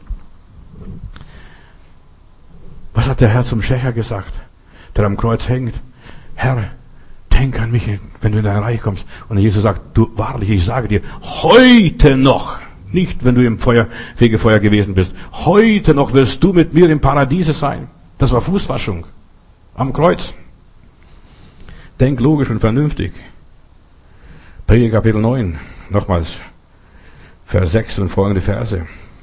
Was hat der Herr zum Schächer gesagt, der am Kreuz hängt? Herr, denk an mich, wenn du in dein Reich kommst. Und Jesus sagt, du, wahrlich, ich sage dir, heute noch, nicht, wenn du im Feuer, Fegefeuer gewesen bist. Heute noch wirst du mit mir im Paradiese sein. Das war Fußwaschung. Am Kreuz. Denk logisch und vernünftig. Prediger Kapitel neun. Nochmals. Vers sechs und folgende Verse.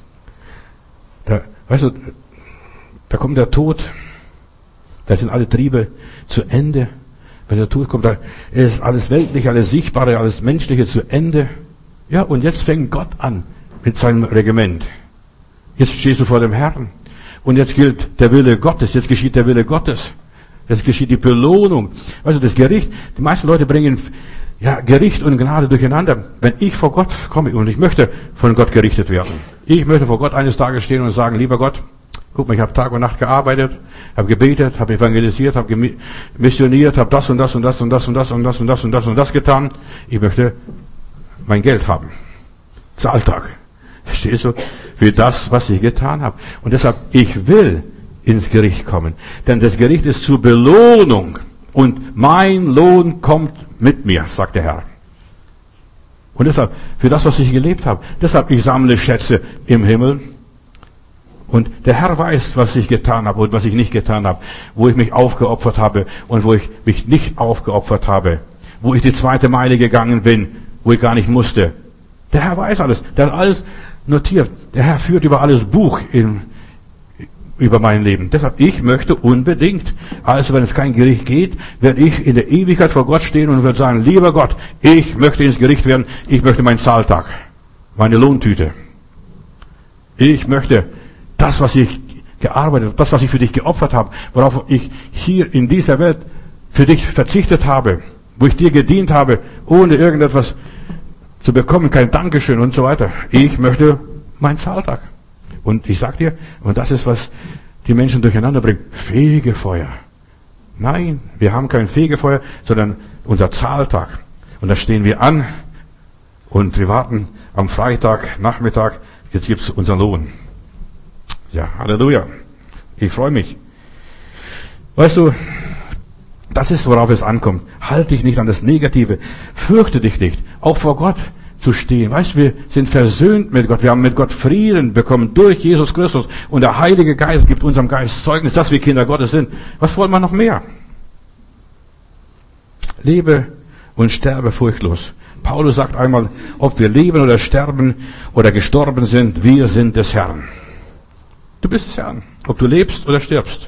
Da, weißt du, da kommt der Tod. Da sind alle Triebe zu Ende. Wenn der Tod kommt, da ist alles Weltliche, alles Sichtbare, alles Menschliche zu Ende. Ja, und jetzt fängt Gott an mit seinem Regiment. Jetzt stehst du vor dem Herrn. Und jetzt gilt der Wille Gottes. Jetzt geschieht der Wille Gottes. Jetzt geschieht die Belohnung. Also das Gericht. Die meisten Leute bringen ja Gericht und Gnade durcheinander. Wenn ich vor Gott komme und ich möchte von Gott gerichtet werden. Ich möchte vor Gott eines Tages stehen und sagen, lieber Gott, guck mal, ich habe Tag und Nacht gearbeitet, habe gebetet, habe evangelisiert, habe missioniert, habe das und das und das und das und das und das und das und das und das getan. Ich möchte mein Geld haben. Zahltag. Verstehst du? Für das, was ich getan habe. Und deshalb, ich will ins Gericht kommen. Denn das Gericht ist zur Belohnung. Und mein Lohn kommt mit mir, sagt der Herr. Und deshalb, für das, was ich gelebt habe. Deshalb, ich sammle Schätze im Himmel. Und der Herr weiß, was ich getan habe und was ich nicht getan habe. Wo ich mich aufgeopfert habe und wo ich mich nicht aufgeopfert habe. Wo ich die zweite Meile gegangen bin, wo ich gar nicht musste. Der Herr weiß alles. Der hat alles notiert. Der Herr führt über alles Buch in, über mein Leben. Deshalb, ich möchte unbedingt, also wenn es kein Gericht geht, werde ich in der Ewigkeit vor Gott stehen und werde sagen, lieber Gott, ich möchte ins Gericht werden, ich möchte meinen Zahltag, meine Lohntüte. Ich möchte das, was ich gearbeitet habe, das, was ich für dich geopfert habe, worauf ich hier in dieser Welt für dich verzichtet habe, wo ich dir gedient habe, ohne irgendetwas zu bekommen, kein Dankeschön und so weiter. Ich möchte meinen Zahltag. Und ich sag dir, und das ist, was die Menschen durcheinander bringt, Fegefeuer. Nein, wir haben kein Fegefeuer, sondern unser Zahltag. Und da stehen wir an Und wir warten am Freitag, Nachmittag, jetzt gibt's unseren Lohn. Ja, Halleluja. Ich freue mich. Weißt du, das ist, worauf es ankommt. Halt dich nicht an das Negative. Fürchte dich nicht. Auch vor Gott zu stehen. Weißt du, wir sind versöhnt mit Gott. Wir haben mit Gott Frieden bekommen durch Jesus Christus. Und der Heilige Geist gibt unserem Geist Zeugnis, dass wir Kinder Gottes sind. Was wollen wir noch mehr? Lebe und sterbe furchtlos. Paulus sagt einmal, ob wir leben oder sterben oder gestorben sind, wir sind des Herrn. Du bist des Herrn. Ob du lebst oder stirbst.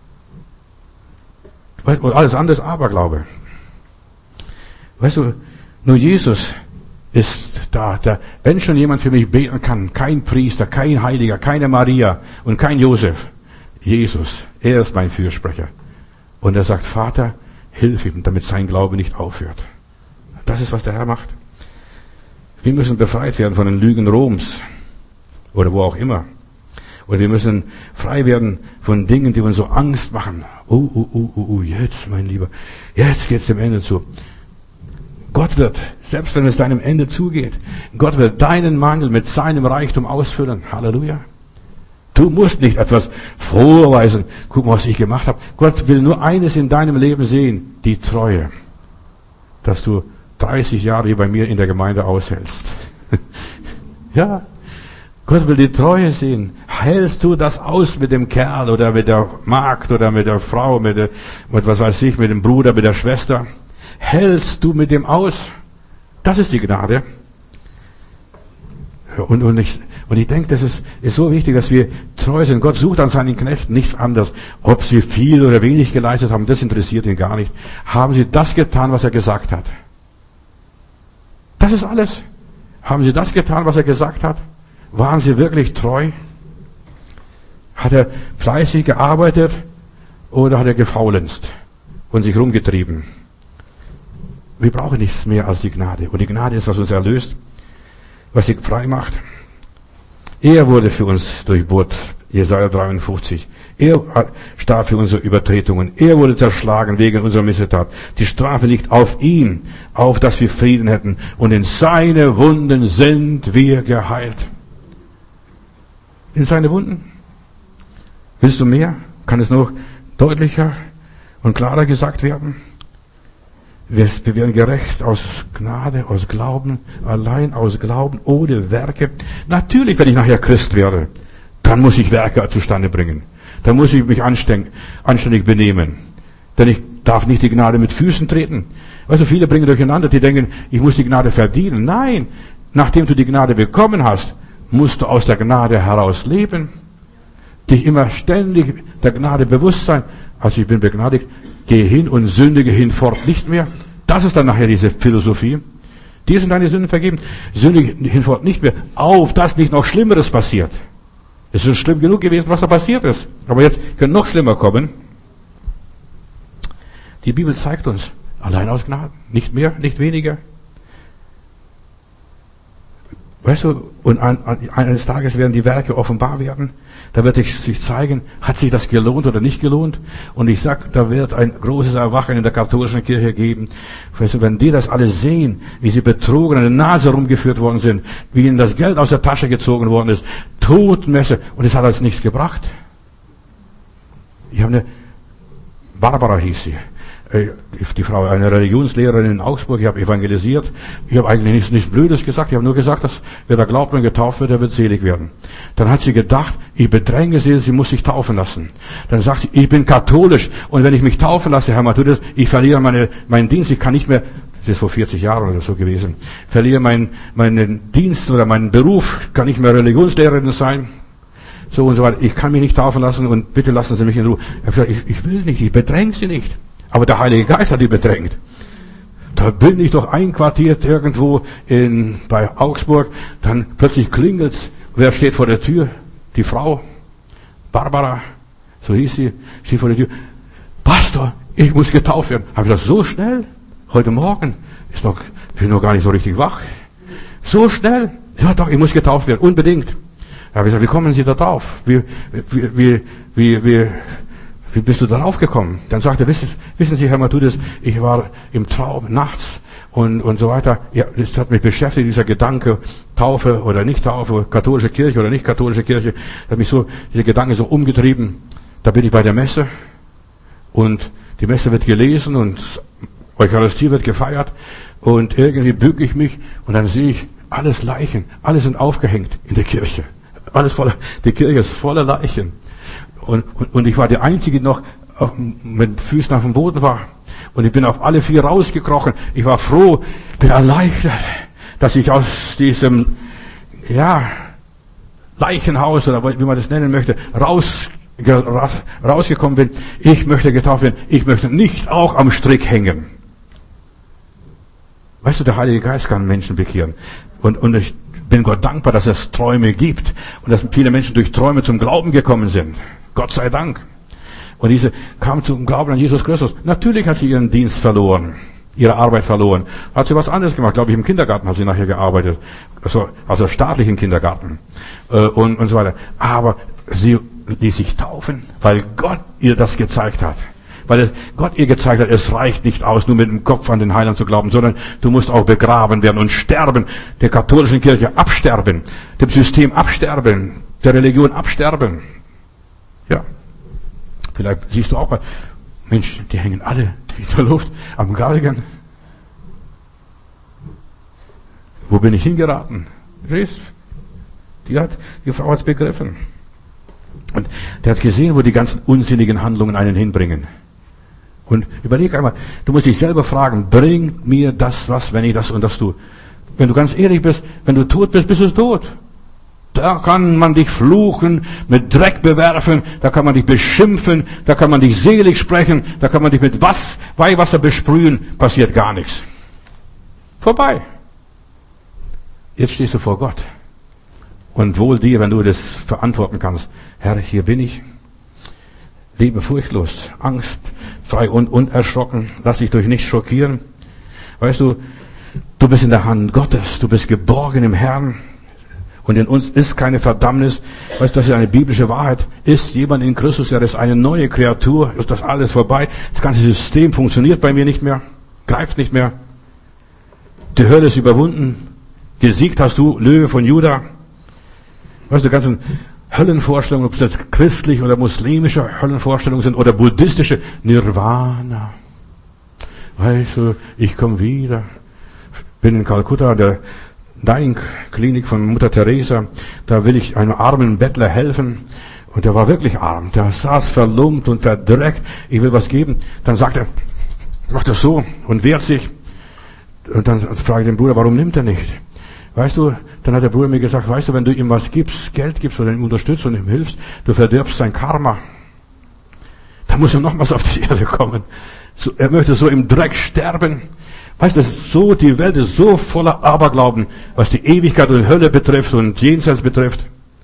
Und alles andere ist Aberglaube. Weißt du, nur Jesus ist da. Der, wenn schon jemand für mich beten kann, kein Priester, kein Heiliger, keine Maria und kein Josef. Jesus, er ist mein Fürsprecher. Und er sagt, Vater, hilf ihm, damit sein Glaube nicht aufhört. Das ist, was der Herr macht. Wir müssen befreit werden von den Lügen Roms. Oder wo auch immer. Oder wir müssen frei werden von Dingen, die uns so Angst machen. Oh, oh, oh, oh, oh, jetzt, mein Lieber, jetzt geht's dem Ende zu. Gott wird, selbst wenn es deinem Ende zugeht, Gott wird deinen Mangel mit seinem Reichtum ausfüllen. Halleluja. Du musst nicht etwas vorweisen. Guck mal, was ich gemacht habe. Gott will nur eines in deinem Leben sehen, die Treue. Dass du dreißig Jahre hier bei mir in der Gemeinde aushältst. Ja. Gott will die Treue sehen. Hältst du das aus mit dem Kerl oder mit der Magd oder mit der Frau, mit, der, mit was weiß ich, mit dem Bruder, mit der Schwester? Hältst du mit dem aus? Das ist die Gnade. Und, und ich, und ich denke, das ist, ist so wichtig, dass wir treu sind. Gott sucht an seinen Knechten nichts anderes. Ob sie viel oder wenig geleistet haben, das interessiert ihn gar nicht. Haben sie das getan, was er gesagt hat? Das ist alles. Haben sie das getan, was er gesagt hat? Waren sie wirklich treu? Hat er fleißig gearbeitet oder hat er gefaulenzt und sich rumgetrieben? Wir brauchen nichts mehr als die Gnade. Und die Gnade ist, was uns erlöst, was sie frei macht. Er wurde für uns durchbohrt, Jesaja dreiundfünfzig. Er starb für unsere Übertretungen. Er wurde zerschlagen wegen unserer Missetat. Die Strafe liegt auf ihm, auf dass wir Frieden hätten. Und in seine Wunden sind wir geheilt. In seine Wunden? Willst du mehr? Kann es noch deutlicher und klarer gesagt werden? Wir werden gerecht aus Gnade, aus Glauben, allein aus Glauben, ohne Werke. Natürlich, wenn ich nachher Christ werde, dann muss ich Werke zustande bringen. Dann muss ich mich anständig, anständig benehmen. Denn ich darf nicht die Gnade mit Füßen treten. Also viele bringen durcheinander, die denken, ich muss die Gnade verdienen. Nein, nachdem du die Gnade bekommen hast, musst du aus der Gnade heraus leben. Dich immer ständig der Gnade bewusst sein. Also ich bin begnadigt, gehe hin und sündige hinfort nicht mehr. Das ist dann nachher diese Philosophie. Dir sind deine Sünden vergeben. Sündige hinfort nicht mehr. Auf, dass nicht noch Schlimmeres passiert. Es ist schon schlimm genug gewesen, was da passiert ist. Aber jetzt könnte noch schlimmer kommen. Die Bibel zeigt uns, allein aus Gnaden. Nicht mehr, nicht weniger. Weißt du, und an, an, eines Tages werden die Werke offenbar werden. Da wird sich zeigen, hat sich das gelohnt oder nicht gelohnt. Und ich sag, da wird ein großes Erwachen in der katholischen Kirche geben. Weißt du, wenn die das alles sehen, wie sie betrogen an der Nase rumgeführt worden sind, wie ihnen das Geld aus der Tasche gezogen worden ist, Todmesse, und es hat alles nichts gebracht. Ich habe eine, Barbara hieß sie, die Frau, eine Religionslehrerin in Augsburg, ich habe evangelisiert. Ich habe eigentlich nichts, nichts Blödes gesagt, ich habe nur gesagt, dass wer da glaubt und getauft wird, der wird selig werden. Dann hat sie gedacht, ich bedränge sie, sie muss sich taufen lassen. Dann sagt sie, ich bin katholisch und wenn ich mich taufen lasse, Herr Matthäus, ich verliere meine, meinen Dienst, ich kann nicht mehr, das ist vor vierzig Jahren oder so gewesen, verliere meinen, meinen Dienst oder meinen Beruf, kann nicht mehr Religionslehrerin sein. So und so weiter. Ich kann mich nicht taufen lassen und bitte lassen Sie mich in Ruhe. Ich habe gesagt, ich, ich will nicht, ich bedränge Sie nicht. Aber der Heilige Geist hat die bedrängt. Da bin ich doch einquartiert irgendwo in, bei Augsburg. Dann plötzlich klingelt's. Wer steht vor der Tür? Die Frau. Barbara. So hieß sie. Steht vor der Tür. Pastor, ich muss getauft werden. Habe ich das so schnell? Heute Morgen? Ist noch, bin noch gar nicht so richtig wach. So schnell? Ja doch, ich muss getauft werden. Unbedingt. Da habe ich gesagt, wie kommen Sie da drauf? Wie, wie, wie, wie, wie, Wie bist du darauf gekommen? Dann sagte er, wissen, wissen Sie, Herr Matthäus, ich war im Traum nachts und, und so weiter. Ja, das hat mich beschäftigt, dieser Gedanke, Taufe oder nicht Taufe, katholische Kirche oder nicht katholische Kirche. Das hat mich so, dieser Gedanke so umgetrieben. Da bin ich bei der Messe und die Messe wird gelesen und Eucharistie wird gefeiert und irgendwie bücke ich mich und dann sehe ich alles Leichen, alle sind aufgehängt in der Kirche. Alles voller, die Kirche ist voller Leichen. Und, und, und ich war der Einzige, der noch auf, mit Füßen auf dem Boden war. Und ich bin auf alle vier rausgekrochen. Ich war froh, bin erleichtert, dass ich aus diesem, ja, Leichenhaus oder wie man das nennen möchte, raus, rausgekommen bin. Ich möchte getauft werden. Ich möchte nicht auch am Strick hängen. Weißt du, der Heilige Geist kann Menschen bekehren. Und, und ich bin Gott dankbar, dass es Träume gibt. Und dass viele Menschen durch Träume zum Glauben gekommen sind. Gott sei Dank. Und diese kam zum Glauben an Jesus Christus. Natürlich hat sie ihren Dienst verloren. Ihre Arbeit verloren. Hat sie was anderes gemacht. Glaube ich, im Kindergarten hat sie nachher gearbeitet. Also, also staatlichen Kindergarten. Und, und so weiter. Aber sie ließ sich taufen, weil Gott ihr das gezeigt hat. Weil Gott ihr gezeigt hat, es reicht nicht aus, nur mit dem Kopf an den Heiland zu glauben, sondern du musst auch begraben werden und sterben, der katholischen Kirche absterben, dem System absterben, der Religion absterben. Ja. Vielleicht siehst du auch mal, Mensch, die hängen alle in der Luft am Galgen. Wo bin ich hingeraten? Siehst? Die hat, die Frau hat's begriffen. Und der hat gesehen, wo die ganzen unsinnigen Handlungen einen hinbringen. Und überleg einmal, du musst dich selber fragen, bringt mir das was, wenn ich das und das tue? Wenn du ganz ehrlich bist, wenn du tot bist, bist du tot. Da kann man dich fluchen, mit Dreck bewerfen, da kann man dich beschimpfen, da kann man dich selig sprechen, da kann man dich mit was, Weihwasser besprühen, passiert gar nichts. Vorbei. Jetzt stehst du vor Gott. Und wohl dir, wenn du das verantworten kannst. Herr, hier bin ich. Lebe furchtlos, angstfrei und unerschrocken. Lass dich durch nichts schockieren. Weißt du, du bist in der Hand Gottes. Du bist geborgen im Herrn. Und in uns ist keine Verdammnis. Weißt du, das ist eine biblische Wahrheit. Ist jemand in Christus, der ist eine neue Kreatur. Ist das alles vorbei? Das ganze System funktioniert bei mir nicht mehr. Greift nicht mehr. Die Hölle ist überwunden. Gesiegt hast du, Löwe von Juda. Weißt du, die ganzen Höllenvorstellungen, ob es jetzt christlich oder muslimische Höllenvorstellungen sind oder buddhistische, Nirvana. Weißt du, ich komme wieder. Bin in Kalkutta, der Dying-Klinik von Mutter Teresa. Da will ich einem armen Bettler helfen. Und der war wirklich arm. Der saß verlumpt und verdreckt. Ich will was geben. Dann sagt er, macht das so und wehrt sich. Und dann frage ich den Bruder, warum nimmt er nicht? Weißt du, dann hat der Bruder mir gesagt, weißt du, wenn du ihm was gibst, Geld gibst oder ihm unterstützt und ihm hilfst, du verdirbst sein Karma. Da muss er nochmals auf die Erde kommen. So, er möchte so im Dreck sterben. Weißt du, das ist so, die Welt ist so voller Aberglauben, was die Ewigkeit und Hölle betrifft und Jenseits betrifft.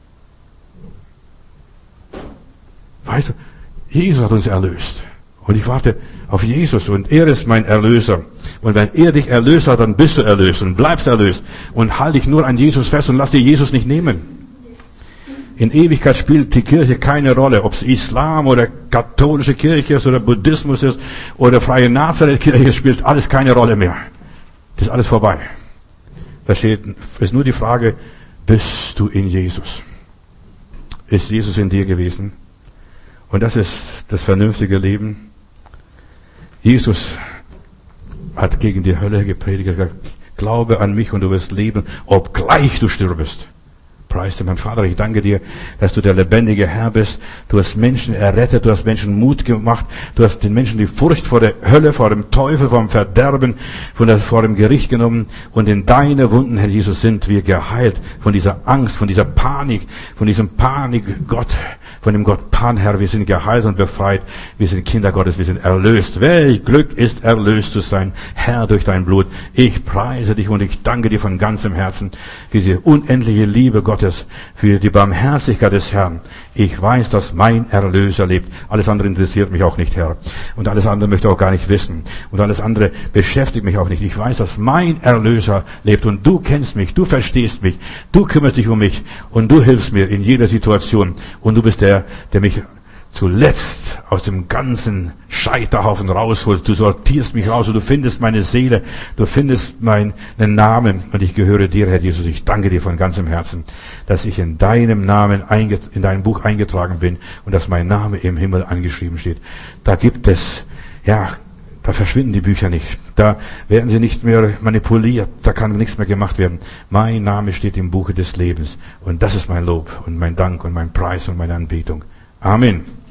Weißt du, Jesus hat uns erlöst. Und ich warte auf Jesus und er ist mein Erlöser. Und wenn er dich erlöst hat, dann bist du erlöst und bleibst erlöst. Und halt dich nur an Jesus fest und lass dir Jesus nicht nehmen. In Ewigkeit spielt die Kirche keine Rolle, ob es Islam oder katholische Kirche ist oder Buddhismus ist oder freie Nazareth-Kirche, spielt alles keine Rolle mehr. Das ist alles vorbei. Da steht, ist nur die Frage, bist du in Jesus? Ist Jesus in dir gewesen? Und das ist das vernünftige Leben. Jesus hat gegen die Hölle gepredigt, gesagt, glaube an mich und du wirst leben, obgleich du stirbest. Preis dir, mein Vater, ich danke dir, dass du der lebendige Herr bist. Du hast Menschen errettet, du hast Menschen Mut gemacht, du hast den Menschen die Furcht vor der Hölle, vor dem Teufel, vor dem Verderben, von der, vor dem Gericht genommen. Und in deine Wunden, Herr Jesus, sind wir geheilt von dieser Angst, von dieser Panik, von diesem Panik, Gott, von dem Gott Pan, Herr. Wir sind geheilt und befreit. Wir sind Kinder Gottes, wir sind erlöst. Welch Glück ist, erlöst zu sein, Herr, durch dein Blut. Ich preise dich und ich danke dir von ganzem Herzen für diese unendliche Liebe Gottes, für die Barmherzigkeit des Herrn. Ich weiß, dass mein Erlöser lebt. Alles andere interessiert mich auch nicht, Herr. Und alles andere möchte ich auch gar nicht wissen. Und alles andere beschäftigt mich auch nicht. Ich weiß, dass mein Erlöser lebt. Und du kennst mich, du verstehst mich, du kümmerst dich um mich und du hilfst mir in jeder Situation. Und du bist der, der mich zuletzt aus dem ganzen Scheiterhaufen rausholst. Du sortierst mich raus und du findest meine Seele, du findest meinen Namen und ich gehöre dir, Herr Jesus. Ich danke dir von ganzem Herzen, dass ich in deinem Namen, in dein Buch eingetragen bin und dass mein Name im Himmel angeschrieben steht. Da gibt es, ja, da verschwinden die Bücher nicht. Da werden sie nicht mehr manipuliert. Da kann nichts mehr gemacht werden. Mein Name steht im Buche des Lebens. Und das ist mein Lob und mein Dank und mein Preis und meine Anbetung. Amen.